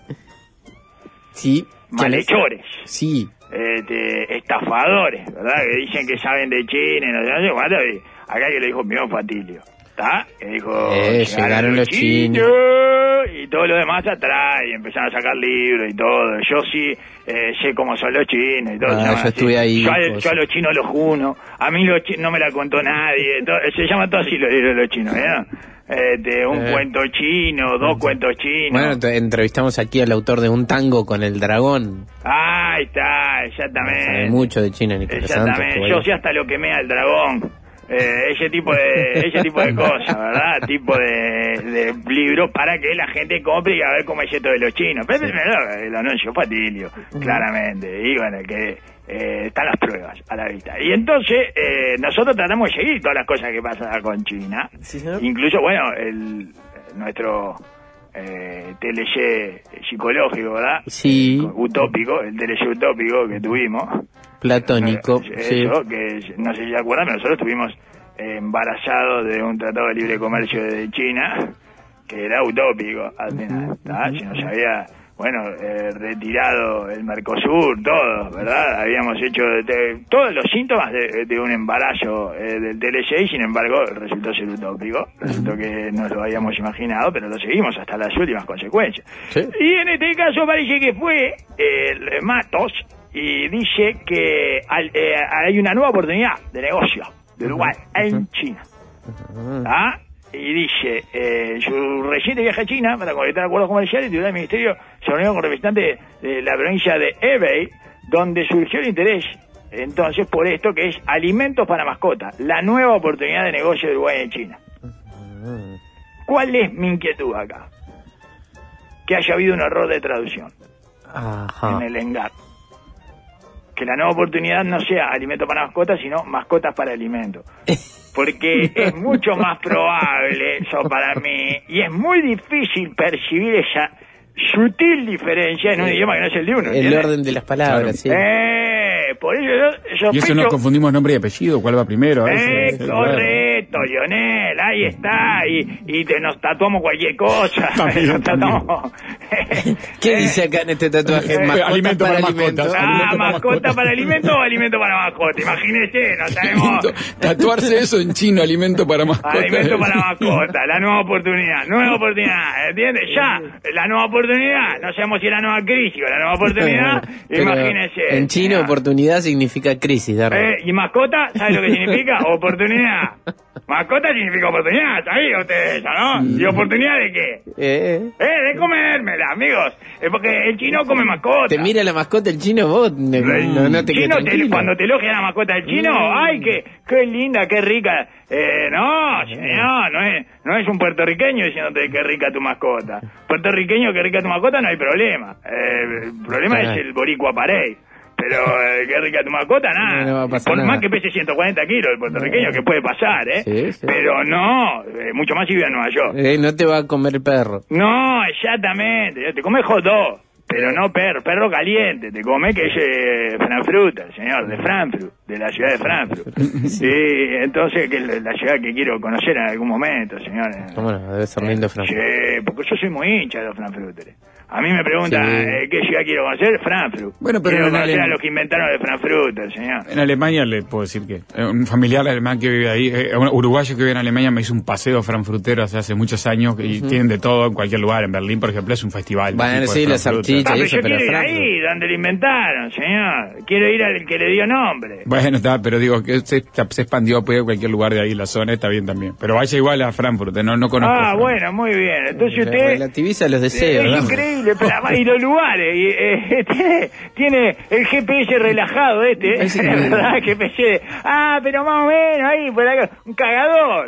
sí. Malhechores. Sí. Este, estafadores, ¿verdad? Que dicen que saben de China y no sé, no sé cuánto, y acá que lo dijo mi Fatilio. ¿está? Que dijo, eh, llegaron, llegaron los chinos, chinos y todo lo demás atrás, y empezaron a sacar libros y todo. Yo sí eh, sé cómo son los chinos y todo. Ah, yo estuve ahí. Yo a, yo a los chinos los uno, a mí los chinos no me la contó nadie. Todo, se llama todo así los libros de los chinos, ¿eh? Este, un eh. cuento chino, dos cuentos chinos. Bueno, te, entrevistamos aquí al autor de Un tango con el dragón. Ah, ahí está, exactamente. Sabe mucho de China, Nicolás Exactamente, Santos, yo sé hasta lo que mea el dragón. Eh, ese tipo de ese tipo de cosas, ¿verdad? Tipo de, de libros para que la gente compre y a ver cómo es esto de los chinos. Pero el, el anuncio fatilio, claramente. Y bueno, que eh, están las pruebas a la vista. Y entonces, eh, nosotros tratamos de seguir todas las cosas que pasan con China. ¿Sí, incluso, bueno, el nuestro eh, T L C psicológico, ¿verdad? Sí. Eh, utópico, el T L C utópico que tuvimos. Platónico, eso, sí. Que no sé si se acuerdan, pero nosotros estuvimos eh, embarazados de un tratado de libre comercio de China, que era utópico al final, ¿tá? Si nos había, bueno, eh, retirado el Mercosur, todo, ¿verdad? Habíamos hecho de, de, todos los síntomas de, de un embarazo eh, del T L C y sin embargo resultó ser utópico. Resultó que no lo habíamos imaginado, pero lo seguimos hasta las últimas consecuencias. ¿Sí? Y en este caso parece que fue eh, Matos, y dice que hay, eh, hay una nueva oportunidad de negocio de Uruguay en China. ¿Ah? Y dice, eh, su reciente viaje a China para concretar acuerdos comerciales, el titular del ministerio se reunió con representantes de la provincia de Hebei, donde surgió el interés entonces por esto que es alimentos para mascotas, la nueva oportunidad de negocio de Uruguay en China. ¿Cuál es mi inquietud acá? Que haya habido un error de traducción. Ajá. En el engar. Que la nueva oportunidad no sea alimento para mascotas, sino mascotas para alimento. Porque es mucho más probable, eso para mí, y es muy difícil percibir esa sutil diferencia en un idioma que no es el de uno. El ¿entiendes? Orden de las palabras, claro. sí. Eh, por eso yo sospecho... Y eso nos confundimos nombre y apellido, ¿cuál va primero? Eh, correcto, Lionel, ahí está, y, y te, nos tatuamos cualquier cosa. También, nos tatuamos. ¿Qué dice acá en este tatuaje? Eh, mascota alimento para, para mascotas. Ah, mascota para alimento o alimento para mascota. Imagínese, no sabemos. Tatuarse eso en chino, alimento para mascota. Alimento para mascota, la nueva oportunidad, nueva oportunidad, ¿entiendes? Ya, la nueva oportunidad, no sabemos si es la nueva crisis o la nueva oportunidad, imagínese. En chino, ya. Oportunidad significa crisis, eh, ¿Y mascota? ¿Sabes lo que significa? Oportunidad. Mascota significa oportunidad, ¿sabes usted eso, no? ¿Y oportunidad de qué? Eh, eh de comérmela, amigos. Es porque el chino come mascota. Te mira la mascota el chino, vos no, no, no te chino te, cuando te elogia la mascota del chino, mm. ¡ay, qué, qué linda, qué rica! Eh, no, señor, no es, no es un puertorriqueño diciéndote qué rica tu mascota. Puertorriqueño, qué rica tu mascota, no hay problema. Eh, el problema ah. es el boricua pared. Pero, eh, qué rica tu mascota, nada. No, no Por nada. Más que pese ciento cuarenta kilos el puertorriqueño, eh. que puede pasar, ¿eh? Sí, sí. Pero no, eh, mucho más si vive en Nueva York. Eh, no te va a comer el perro. No, exactamente. Te come hot dog, pero no perro, perro caliente. Te come que es eh, Frankfurt, señor, de Frankfurt, de la ciudad de Frankfurt. Sí, entonces, que es la ciudad que quiero conocer en algún momento, señor. ¿Cómo no? Debe ser lindo Frankfurt. Sí, porque yo soy muy hincha de los Frankfurters. A mí me preguntan, sí. eh, ¿qué ciudad quiero conocer? Frankfurt. Bueno, pero quiero en conocer Ale... a los que inventaron el Frankfurt, señor. En Alemania le puedo decir que eh, un familiar alemán que vive ahí, eh, un uruguayo que vive en Alemania me hizo un paseo frankfurtero hace, hace muchos años y uh-huh. tienen de todo en cualquier lugar. En Berlín, por ejemplo, es un festival. Bueno, sí, las salchichas ah, y eso, yo pero quiero ir ahí, donde lo inventaron, señor. Quiero ir al que le dio nombre. Bueno, está, pero digo que se, se expandió pues, a cualquier lugar de ahí, la zona está bien también. Pero vaya igual a Frankfurt, no, no conozco. Ah, bueno, muy bien. Entonces usted... Relativiza los deseos. Es ¿no? increíble, pero además, y los lugares... Y, eh, tiene, tiene el G P S relajado este, ¿eh? ¿Verdad? G P S. Ah, pero más o menos ahí, por acá, un cagador.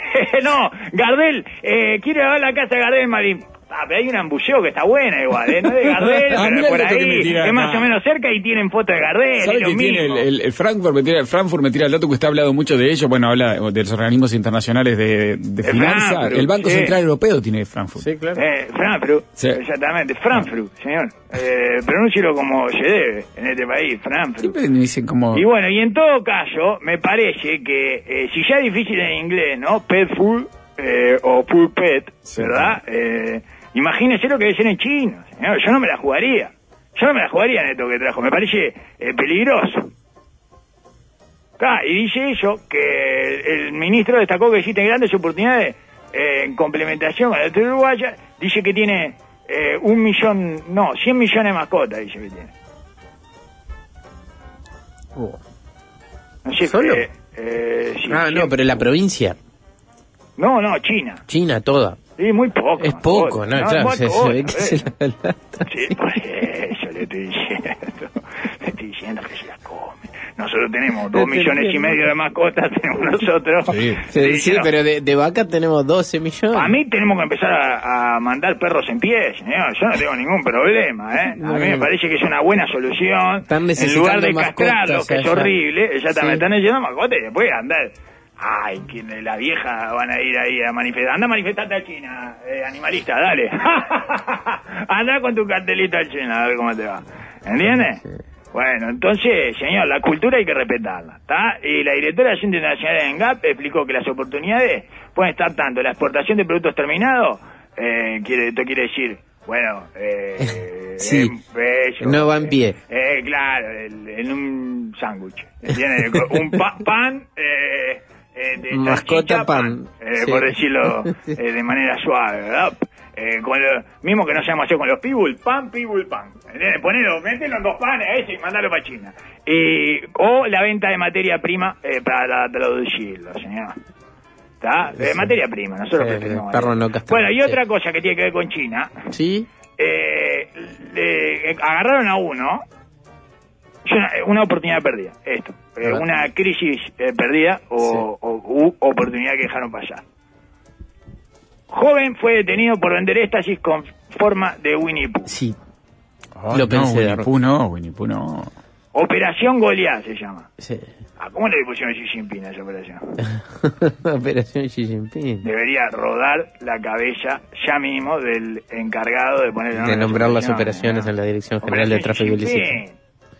No, Gardel, eh, quiero ir a la casa de Gardel Marín. Ah, pero hay un ambuceo que está buena igual, ¿eh? No es de Gardel, ah, pero por ahí, es más o menos cerca y tienen fotos de Gardel. ¿Sabe que tiene el, el, el Frankfurt? Me tira, el Frankfurt me tira el dato que usted ha hablado mucho de ello, bueno, habla de los organismos internacionales de, de finanzas. El Banco sí. Central Europeo tiene Frankfurt. Sí, claro. Eh, Frankfurt, sí. Exactamente, Frankfurt, señor. Eh, pronúncialo como se debe en este país, Frankfurt. Siempre me dicen como... Y bueno, y en todo caso, me parece que eh, si ya es difícil en inglés, ¿no? Pet food eh, o food pet, ¿verdad? Sí. Eh, Imagínese lo que debe ser en chino, señor. Yo no me la jugaría. Yo no me la jugaría en esto que trajo. Me parece eh, peligroso. Claro, y dice eso, que el ministro destacó que existen grandes oportunidades eh, en complementación con la cultura uruguaya. Dice que tiene eh, un millón, no, cien millones de mascotas, dice que tiene. Oh. No sé, ¿Solo? Eh, eh, sí, ah, cien... no, pero la provincia. No, no, China. China, toda. Sí, muy poco. Es poco, ¿no? no Claro, se, se, se ve que se la sí, por eso le estoy diciendo. Le estoy diciendo que se la come. Nosotros tenemos dos millones y medio de mascotas, tenemos nosotros. Sí, sí, sí, pero de, de vaca tenemos doce millones. A mí tenemos que empezar a, a mandar perros en pie, señor. Yo no tengo ningún problema, ¿eh? A mí me parece que es una buena solución. Están en lugar de castrarlo, que es allá. horrible, ya Sí. están necesitando mascotas y después andar. Ay, que la vieja van a ir ahí a manifestar. Anda a manifestarte a China, eh, animalista, dale. Anda con tu cartelito a China, a ver cómo te va. ¿Entiendes? Sí. Bueno, entonces, señor, la cultura hay que respetarla, ¿está? Y la directora de Asuntos Internacionales de ENGAP explicó que las oportunidades pueden estar tanto en la exportación de productos terminados, eh, quiere, esto quiere decir, bueno, eh, sí, bello, no va en pie. Eh, eh, claro, el, en un sándwich, ¿entiendes? Un pa pan, eh, eh, de mascota pan, pan eh, sí. por decirlo eh, de manera suave, ¿verdad? Eh, con lo mismo que no sabemos hacer con los pibul, pan, pibul, pan. ¿Entiendes? Ponelo, mételo en dos panes a ese y mandalo para China. Y, o la venta de materia prima eh, para traducirlo, señor. ¿Está? De materia prima, nosotros sí, pretendemos. Perro no bueno, y sí. otra cosa que tiene que ver con China. Sí. Eh, le, eh, agarraron a uno. Una, una oportunidad perdida, esto. Eh, una crisis eh, perdida o, sí. o u, oportunidad que dejaron pasar. Joven fue detenido por vender éxtasis con forma de Winnie Pooh. Sí. Oh, Lo pensé. No, Winnie Pooh no, Winnie Pooh no. Operación Goliat se llama. Sí. Ah, ¿cómo le pusieron a Xi Jinping a esa operación? Operación Xi Jinping. Debería rodar la cabeza ya mismo del encargado de poner... De nombrar las operaciones ¿no? en la Dirección General de Tráfico Ilícito.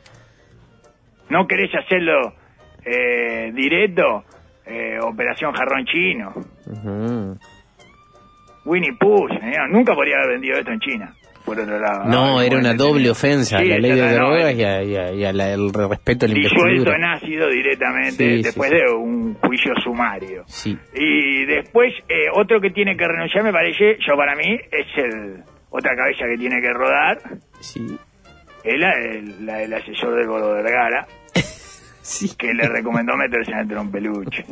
¿No querés hacerlo eh, directo? Eh, Operación Jarrón Chino. Uh-huh. Winnie Pooh, señor. Nunca podría haber vendido esto en China. Por otro lado. No, no era una doble tenido. ofensa sí, a la ley de no, drogas no, y, a, y, a, y a la, el respeto a la investidura. Disuelto en ácido directamente sí, después sí, de un juicio sumario. Sí. Y después, eh, otro que tiene que renunciar, me parece, yo para mí, es el otra cabeza que tiene que rodar. Sí. Es la, el, la, el asesor del Gordo Vergara. Sí. Que le recomendó meterse en el trompeluche.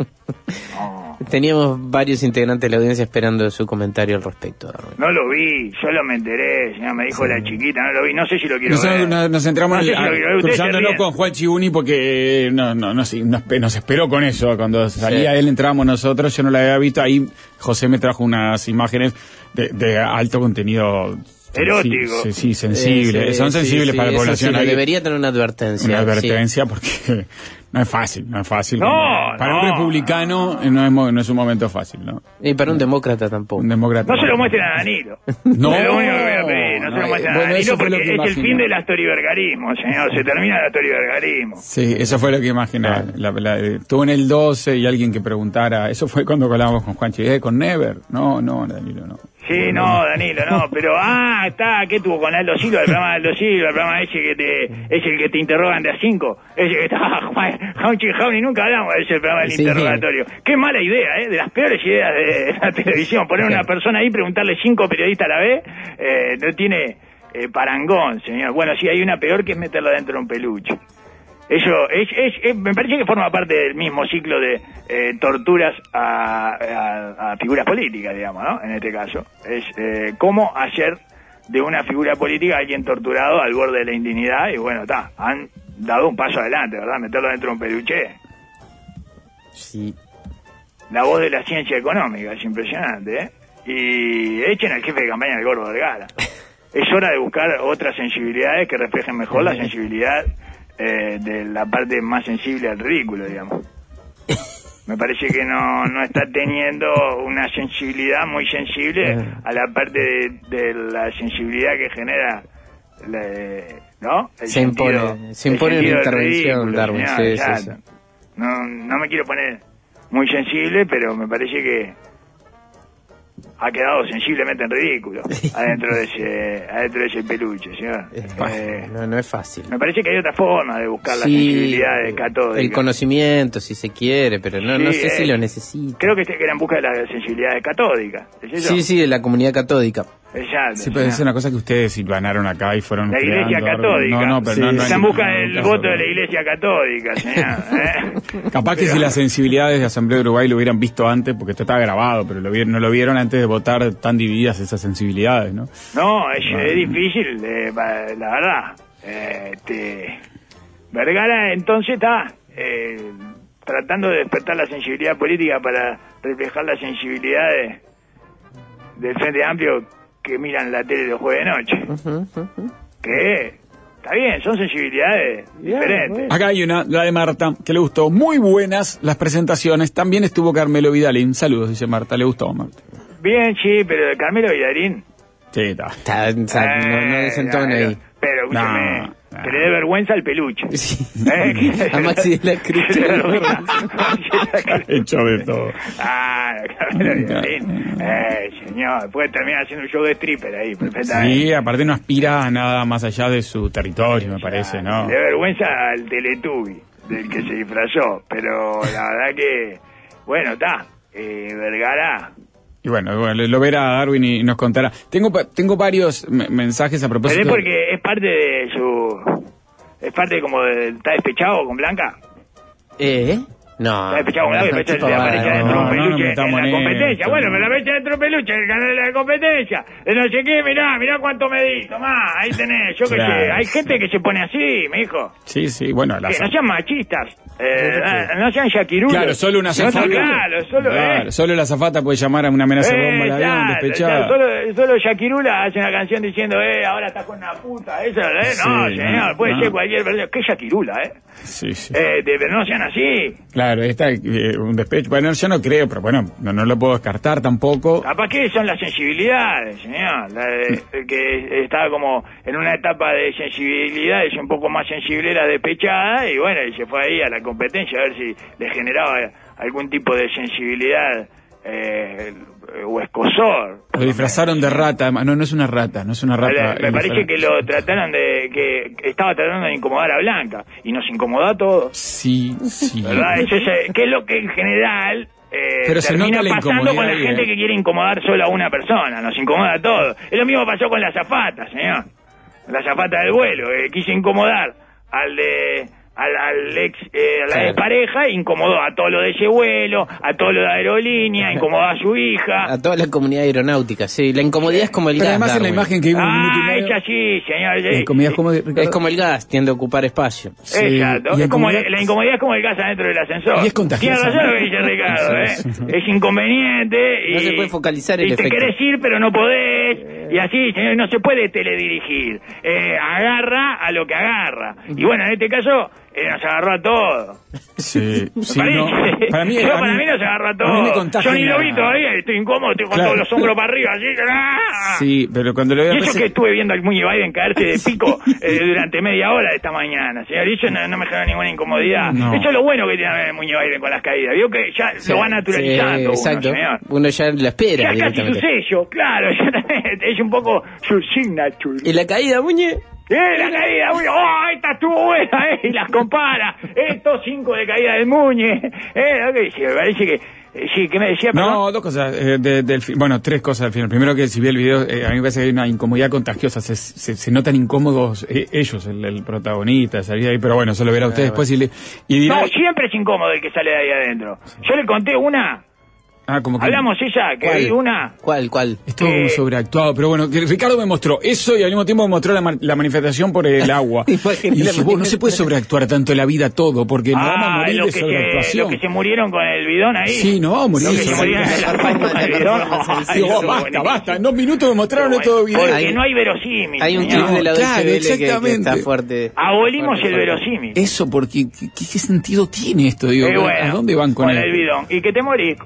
No. Teníamos varios integrantes de la audiencia esperando su comentario al respecto. No lo vi, solo me enteré, señor, me dijo sí. la chiquita, no lo vi, no sé si lo quiero Nosotros ver. Nos, nos entramos no en, sé si a, cruzándonos con Juan Chibuni porque no, no, no, nos, nos esperó con eso. Cuando salía sí. él entrábamos nosotros, yo no la había visto, ahí José me trajo unas imágenes de, de alto contenido erótico. Sí, sí, sensible. Sí, Son sí, sensibles sí, para la población. Sí, debería tener una advertencia. Una advertencia porque no es fácil, no es fácil. No, para no. un republicano no es, no es un momento fácil, ¿no? Y para un demócrata tampoco. Un demócrata. No se lo muestren a Danilo. No. Es lo único que voy a pedir. No, no se lo muestren bueno, a Danilo porque es imaginé. el fin del astorivergarismo, señor. Se termina el astorivergarismo. Sí, eso fue lo que imaginé. Ah. La, la, estuvo en el doce y alguien que preguntara. Eso fue cuando hablábamos con Juanchi. ¿Eh, con Never? No, no, Danilo, no. Sí, no, Danilo, no, pero, ah, está, ¿qué tuvo con Aldo Silva? El programa de Aldo Silva, el programa ese que te, es el que te interrogan de a cinco, ese que está, Jauchi Jauni, nunca hablamos de ese programa del sí. interrogatorio. Qué mala idea, ¿eh? De las peores ideas de la televisión, poner a una persona ahí y preguntarle cinco periodistas a la vez, eh, no tiene eh, parangón, señor. Bueno, sí, hay una peor que es meterla dentro de un peluche. Eso es, es, es, me parece que forma parte del mismo ciclo de eh, torturas a, a, a figuras políticas, digamos, ¿no? En este caso. Es eh, cómo hacer de una figura política a alguien torturado al borde de la indignidad y bueno, está, han dado un paso adelante, ¿verdad? Meterlo dentro de un peluche. Sí. La voz de la ciencia económica, es impresionante, ¿eh? Y echen al jefe de campaña del Gordo Vergara. Es hora de buscar otras sensibilidades que reflejen mejor la sensibilidad Eh, de la parte más sensible al ridículo, digamos. Me parece que no, no está teniendo una sensibilidad muy sensible a la parte de, de la sensibilidad que genera la, ¿no? El se sentido, impone, se impone una intervención, Darwin. Sí, sí, sí. No, no me quiero poner muy sensible, pero me parece que ha quedado sensiblemente en ridículo adentro de ese adentro de ese peluche, señor. Eh, no, no es fácil. Me parece que hay otra forma de buscar sí, la sensibilidad de catódica. El conocimiento, si se quiere, pero no, sí, no sé eh, si lo necesita. Creo que este era en busca de la sensibilidad catódica. ¿Es eso? Sí, sí, de la comunidad catódica. Exacto. Sí, pero es una cosa que ustedes silvanaron acá y fueron la Iglesia creando, Católica. No, no, pero sí. no, no Está en busca no, del no, voto no, de la Iglesia Católica, señor. ¿eh? Capaz que pero... si las sensibilidades de Asamblea de Uruguay lo hubieran visto antes, porque esto está grabado, pero lo vieron, no lo vieron antes de votar tan divididas esas sensibilidades, ¿no? No, es, no, es difícil, eh, la verdad. Eh, este, Vergara entonces está eh, tratando de despertar la sensibilidad política para reflejar la sensibilidad de, del Frente Amplio que miran la tele los jueves de noche. Uh-huh, uh-huh. Que está bien, son sensibilidades yeah, diferentes. Bueno. Acá hay una, la de Marta, que le gustó. Muy buenas las presentaciones. También estuvo Carmelo Vidalín. Saludos, dice Marta. ¿Le gustó, Marta? Bien, sí, pero de Carmelo Vidalín. Sí, está. está, está eh, no, no desentona ahí. Pero, escúchame, no, no. que le dé vergüenza al peluche. Sí. ¿Eh? A Maxi de la Cruz. Hecho de todo. Ah, Carmelo Vidalín. Eh, señor, puede terminar haciendo un show de stripper ahí, perfectamente. Sí, aparte no aspira a nada más allá de su territorio, me parece, ¿no? Le da vergüenza al Teletubby, del que se disfrazó. Pero la verdad que, bueno, está. Eh, Vergara... Y bueno, bueno, lo verá Darwin y nos contará. Tengo tengo varios m- mensajes a propósito. Pero es porque es parte de su... Es parte como de... ¿Está despechado con Blanca? ¿Eh? No. Está despechado con Blanca y después aparece dentro un peluche en la competencia. Bueno, pero la fecha dentro un peluche en el canal de la competencia. De no sé qué, mirá, mirá cuánto me di. Tomá, ahí tenés. Yo que claro. sé. Hay gente que se pone así, mi hijo. Sí, sí, bueno. Que no sean machistas. Eh, no sean yaquirulos. Claro, solo una azafata. No, claro, solo, claro, eh. solo la azafata puede llamar a una amenaza de eh, bomba al avión, despechada. Solo, solo Shakirula hace una canción diciendo, eh, ahora estás con una puta. Eso, eh, sí, no, señor, no, puede no. ser cualquier persona. ¿Qué Shakirula, eh? Sí, sí. Eh, de, pero no sean así. Claro, está eh, un despecho. Bueno, yo no creo, pero bueno, no, no lo puedo descartar tampoco. Capaz que son las sensibilidades, señor. La de, el que estaba como en una etapa de sensibilidades un poco más sensible, era despechada, y bueno, y se fue ahí a la competencia a ver si le generaba algún tipo de sensibilidad eh, o escozor. Lo disfrazaron de rata, no, no es una rata, no es una rata. Me, me parece que lo trataron de, que estaba tratando de incomodar a Blanca, y nos incomodó a todos. Sí, sí. ¿Verdad? Eso es, que es lo que en general... Eh, Pero se termina nota la pasando con la ahí, gente eh. que quiere incomodar solo a una persona, nos incomoda a todos. Es lo mismo pasó con la azafata, señor. La azafata del vuelo, eh, quiso incomodar al de... Al, al ex, eh, a la claro. expareja, incomodó a todo lo de ese vuelo, a todo lo de aerolínea, incomodó a su hija. A toda la comunidad aeronáutica, sí. La incomodidad es como el Pero gas. además Darwin. en la imagen que vimos un minuto y Ah, medio, hecha así, señor. la incomodidad es como de, Es como el gas, tiende a ocupar espacio. Sí, Exacto. y Es como, incomodidad- la incomodidad es como el gas adentro del ascensor. Y es contagiosa, Tiene razón ¿no? lo que dice Ricardo, ¿eh? Sí, sí. Es inconveniente. Y, No se puede focalizar el y efecto. te querés ir, pero no podés. Y así, señor, no se puede teledirigir. Eh, agarra a lo que agarra. Y bueno, en este caso, eh, nos agarró a todos. Sí, sí, para, no. mí, Para mí, yo, a para mí- mí nos agarró a a mí me todos. contagia Yo ni lo vi la- todavía, estoy incómodo, estoy con Claro. todos los hombros para arriba, así. ¡Ah! Sí, pero cuando lo veo Y eso que estuve viendo al Muñe Biden caerse de pico eh, durante media hora de esta mañana, señor. Y eso no, no me genera ninguna incomodidad. No. Eso es lo bueno que tiene el Muñe Biden con las caídas. Vio que ya Sí, lo va naturalizando sí, uno, exacto. señor. Uno ya lo espera Ya es casi su directamente. sello, claro. Ya es un poco su signature. ¿Y la caída, Muñe? ¡Eh, la caída! Uy, ¡oh, esta estuvo buena! Eh, y las compara. Estos cinco de caída del Muñe. Eh, ¿qué dice? Me parece que... eh, sí, ¿qué me decía? No, perdón? dos cosas. Eh, de- del fi- bueno, tres cosas al final. Primero, que si vi el video, eh, a mí me parece que hay una incomodidad contagiosa. Se, se, se notan incómodos eh, ellos, el, el protagonista, salir ahí. Pero bueno, eso lo verá usted después y, le, y dirá... No, siempre es incómodo el que sale de ahí adentro. Yo le conté una... Ah, como que Hablamos ella, que vi una... ¿Cuál, cuál? estuvo eh, sobreactuado, pero bueno, que Ricardo me mostró eso y al mismo tiempo me mostró la, ma- la manifestación por el agua. y Imagínate dije, la vos, no se puede sobreactuar tanto en la vida todo, porque nos vamos a Ah, morir los de que, se, sobreactuación. los que se murieron con el bidón ahí. Sí, no vamos a morir Los de que se murieron en la sobreactuación. con el bidón. Ay, Digo, eso vos, es basta, buenísimo. basta. En dos minutos me mostraron Bueno, todo video. Porque Hay- no hay verosímil. Hay un señor. clip de la Claro, Deutsche Welle que- que, exactamente. está fuerte. Abolimos fuerte, el fuerte. verosímil. Eso, porque ¿qué, qué sentido tiene esto? Digo, Eh, bueno, ¿a dónde van con, con el- el bidón? Y que te morís con el bidón.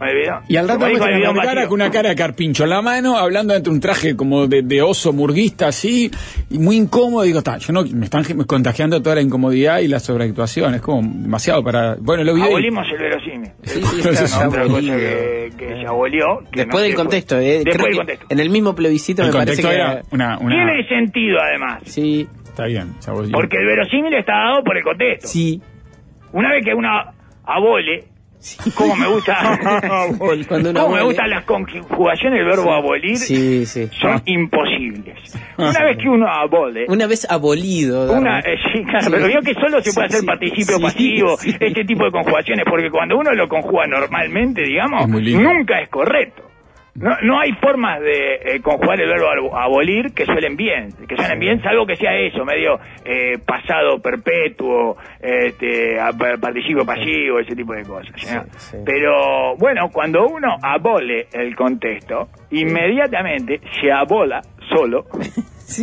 Y al rato muestra a Vergara con una cara de carpincho en la mano, hablando entre un traje como de, de oso murguista así, y muy incómodo. Digo, está, yo no, me están contagiando toda la incomodidad y la sobreactuación. Es como demasiado para... Bueno, lo vi. Abolimos el verosímil. Sí, sí, sí, está, no, otra cosa que, que se abolió. Que después no del contexto, eh, después creo del que contexto. En el mismo plebiscito el me parece que era una, una... Tiene sentido, además. Sí. Está bien, se abolió. Porque el verosímil está dado por el contexto. Sí. Una vez que uno abole... Sí. Como me gusta Cuando como me gustan las conjugaciones del verbo sí. abolir sí, sí. son imposibles. Una vez que uno abole, una vez abolido, una, eh, sí, claro, sí. pero veo que solo se puede hacer sí, participio sí, pasivo, sí. este tipo de conjugaciones, porque cuando uno lo conjuga normalmente, digamos, nunca es correcto. No, no hay formas de eh, conjugar el verbo abolir que suelen bien, que suenen bien, salvo que sea eso, medio eh, pasado perpetuo, este, participio pasivo, ese tipo de cosas. ¿sí? Sí. Pero bueno, cuando uno abole el contexto, inmediatamente se abola solo sí.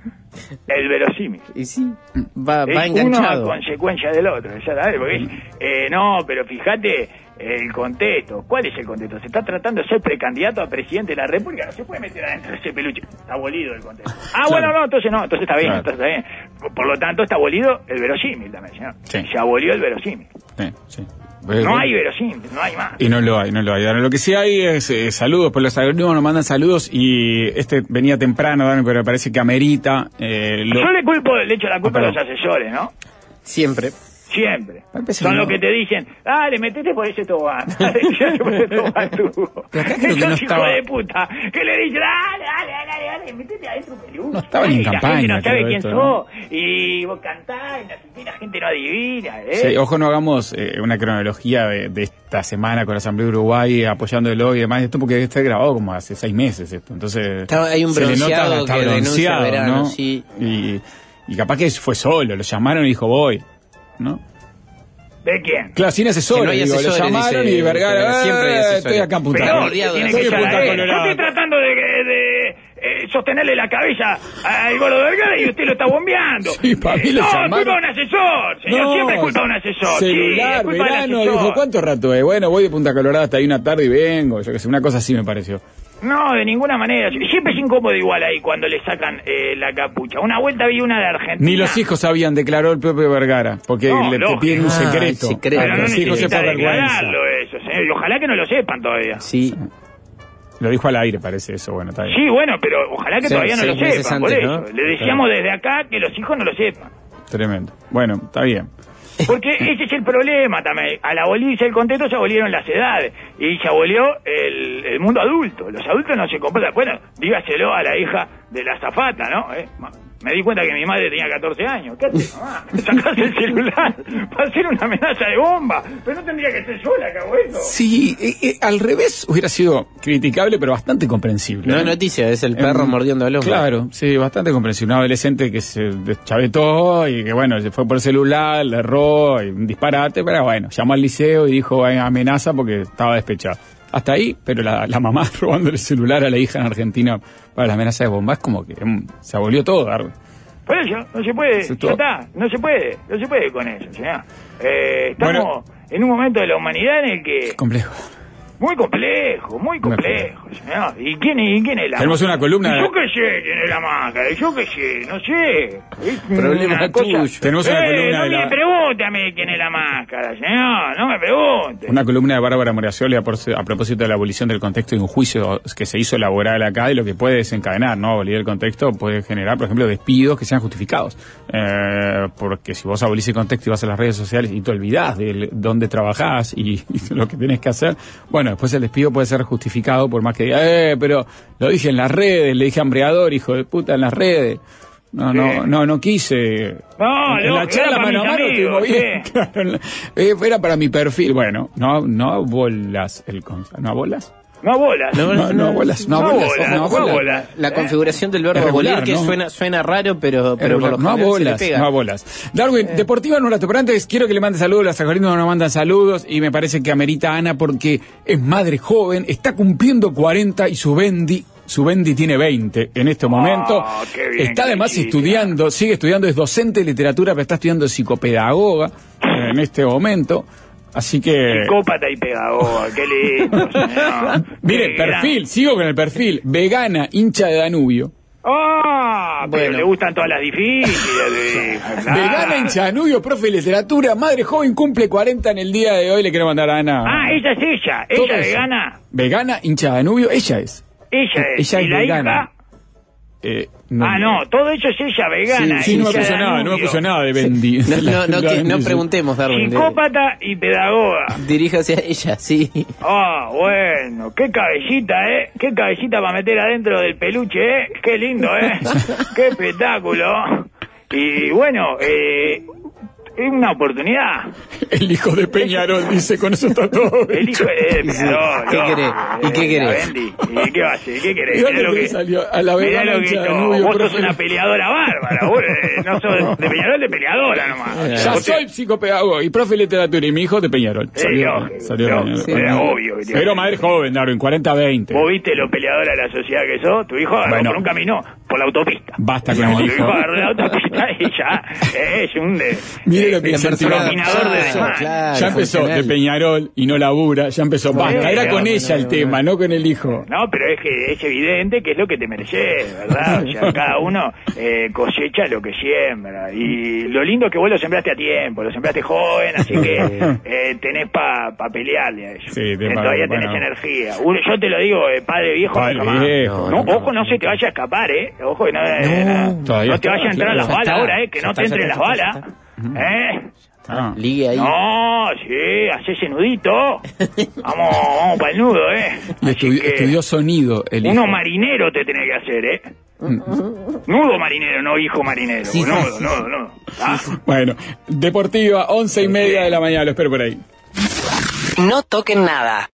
el verosímil. Y sí, va, va es enganchado. Uno a consecuencia del otro, ¿sabes? Porque es, eh, no, pero fíjate... El contexto, ¿cuál es el contexto? Se está tratando de ser precandidato a presidente de la República, no se puede meter adentro de ese peluche, está abolido el contexto. Ah, claro. bueno, no, entonces no, entonces está bien, claro. entonces está bien. Por, por lo tanto, está abolido el verosímil también, señor. Sí. Se abolió el verosímil. Sí, sí. No hay verosímil, no hay más. Y no lo hay, no lo hay. Ahora, lo que sí hay es eh, saludos, por los algoritmos nos mandan saludos y este venía temprano, Dani, pero me parece que amerita. Eh, lo... Yo le culpo, le echo la culpa ah, a los asesores, ¿no? Siempre. Siempre. Son los que te dicen, dale, metete por ese tobogán. Dale, metete por ese tobogán tú. Esos no hijos estaba... de puta que le dicen, dale, dale, dale, dale, metete adentro peluche. No estaban en campaña. La gente no sabe quién esto, sos. ¿no? Y vos cantás, y la gente no adivina. ¿eh? Sí, ojo, no hagamos eh, una cronología de, de esta semana con la Asamblea de Uruguay apoyándolo y demás. Esto porque está grabado como hace seis meses esto. Entonces, está, hay un bronceado que denuncia verano, sí. Y, y capaz que fue solo, lo llamaron y dijo, voy. ¿No? ¿De quién? Claro, sin asesor, no digo, lo llamaron dice, y Vergara, siempre hay asesores. Estoy acá en Punta Colorado. Yo estoy tratando de, de eh, sostenerle la cabeza al gordo Vergara y usted lo está bombeando. Sí, para mí lo no, llamaron. es culpa de un asesor, señor, no, siempre es culpa de un asesor. Celular, sí, verano, dijo, ¿cuánto rato es? Bueno, voy de Punta Colorada hasta ahí una tarde y vengo, yo que sé, una cosa así me pareció. No, de ninguna manera. Siempre es incómodo igual ahí cuando le sacan eh, la capucha. Una vuelta vi una de Argentina. Ni los hijos sabían, declaró el propio Vergara, porque no, le te piden un secreto. Ay, secreto. Pero no los hijos necesita se declararlo eso, señor. Y ojalá que no lo sepan todavía. Sí. Lo dijo al aire, parece eso, bueno, está bien. Sí, bueno, pero ojalá que sí, todavía no lo sepan, antes, por eso. ¿no? Le decíamos desde acá que los hijos no lo sepan. Tremendo. Bueno, está bien. Porque ese es el problema también. Al abolirse el contexto se abolieron las edades y se abolió el, el mundo adulto. Los adultos no se comportan. Bueno, dígaselo a la hija de la azafata, ¿no? ¿Eh? Me di cuenta que mi madre tenía catorce años. ¿Qué haces, mamá? Sacás el celular para hacer una amenaza de bomba. Pero no tendría que ser yo la que hago eso. Sí, eh, eh, al revés hubiera sido criticable, pero bastante comprensible. No es noticia, es el perro eh, mordiendo al hombre. Claro, sí, bastante comprensible. Un adolescente que se deschavetó y que, bueno, se fue por el celular, le erró, y un disparate, pero bueno, llamó al liceo y dijo amenaza porque estaba despechado. Hasta ahí, pero la, la mamá robando el celular a la hija en Argentina para las amenazas de bombas, como que um, se abolió todo, Darwin. Por eso, no se puede, ya está, no se puede, no se puede con eso, señor. Eh, estamos bueno, en un momento de la humanidad en el que... Es complejo. Muy complejo, muy complejo, señor. ¿Y quién, y quién es la Tenemos máscara? una columna... Yo qué sé quién es la máscara, yo qué sé, no sé. Es problema tuyo. Cosa... Tenemos una eh, columna no de la... me pregunte a mí quién es la máscara, señor, no me pregunte. Una columna de Bárbara Moracioli a, por, a propósito de la abolición del contexto de un juicio que se hizo laboral acá y lo que puede desencadenar, ¿no? Abolir el contexto puede generar, por ejemplo, despidos que sean justificados. Eh, porque si vos abolís el contexto y vas a las redes sociales y te olvidás de dónde trabajás y, y lo que tenés que hacer, bueno, después el despido puede ser justificado por más que diga, eh, pero lo dije en las redes, le dije hambreador, hijo de puta, en las redes. No, sí. no, no, no quise. No, en, en la charla mano a mano estuvimos bien. Sí. Claro, eh, era para mi perfil. Bueno, no, no bolas el consa, no bolas. No bolas. No, no, no bolas. No, no bolas. bolas. No bolas. No bolas. La configuración del verbo abolir que ¿no? suena suena raro, pero, pero por lo no bolas, se le pega. No bolas. Darwin, eh. Deportiva en un rato, pero antes quiero que le mande saludos. Las algoritmos nos mandan saludos y me parece que amerita Ana porque es madre joven, está cumpliendo cuarenta y su Bendy Su Bendy tiene veinte en este momento. Oh, bien, está además chica. estudiando, sigue estudiando, es docente de literatura, pero está estudiando psicopedagoga en este momento. Así que... Psicópata y pedagoga, qué lindo, señor. Mire, Qué perfil, gran... sigo con el perfil. Vegana, hincha de Danubio. Ah, pero Bueno. le gustan todas las difíciles. De... Claro. Vegana, hincha de Danubio, profe de literatura, madre joven, cumple cuarenta en el día de hoy. Le quiero mandar a Ana. Ah, ella es ella. Todo Ella eso. vegana. Vegana, hincha de Danubio, ella es. Ella es. Ella ¿Y es la vegana. hija? Eh, Ah, no, todo eso es ella, vegana. Sí, sí, no me hincha de puso nada, no me Danubio. puso nada de Bendy. No, no, no, que- no Sí. preguntemos, Darwin. de- Psicópata y pedagoga. Diríjase a ella, sí. Ah, bueno, qué cabecita, ¿eh? Qué cabecita para meter adentro del peluche, ¿eh? Qué lindo, ¿eh? Qué espectáculo. Y bueno, eh, es una oportunidad. El hijo de Peñarol dice, con eso está todo. El hijo de Peñarol. ¿Qué no, querés? ¿Y qué eh, querés? la Bendy. ¿Y qué va a hacer? ¿Qué querés? Mirá Mirá lo que le salió a la mirá vegana lo que hincha de hizo. Danubio, Vos sos profe. una peleadora bárbara. Vos eh, no sos de Peñarol, de peleadora nomás. Ya Vos te- soy psicopedagogo y profe de literatura y mi hijo de Peñarol. Sí, Salió, lógico, salió lógico, Peñarol. era obvio que te- Pero madre joven, Darwin, cuarenta veinte. Vos viste lo peleadora de la sociedad que sos. Tu hijo agarró Bueno. por un camino por la autopista. Basta con Tu el hijo hijo. agarró la autopista y ya es un de, Mire lo que de- se dominador empezó. de Ya demás. claro, Ya empezó de funcional. Peñarol y no labura, ya empezó. Basta, era con no, ella no, el no, tema, no con el hijo. No, pero es que es evidente que es lo que te mereces, ¿verdad? O sea, cada uno eh, cosecha lo que siembra. Y lo lindo es que vos lo sembraste a tiempo, lo sembraste joven, así que eh, tenés para pa pelearle a ellos. Sí, te Eh, pa- todavía tenés bueno. energía. Uno- yo te lo digo, eh, padre viejo, Padre jamás. viejo. No, ojo, no se te vaya a escapar, ¿eh? Ojo, que no, eh, no, Todavía no te está, vaya a entrar claro. las Ya balas está, ahora, ¿eh? Que ya no está, te ya entren está, las ya balas. está, ¿Eh? Ah. Ligue ahí. No, sí, hace ese nudito. Vamos, vamos para el nudo, ¿eh? Y Así estudió, que estudió sonido el hijo. uno marinero te tenés que hacer, ¿eh? Nudo marinero, no hijo marinero. Sí, sí, nudo, sí, nudo, nudo. ¿Ah? Bueno, Deportiva, once y media de la mañana, lo espero por ahí. No toquen nada.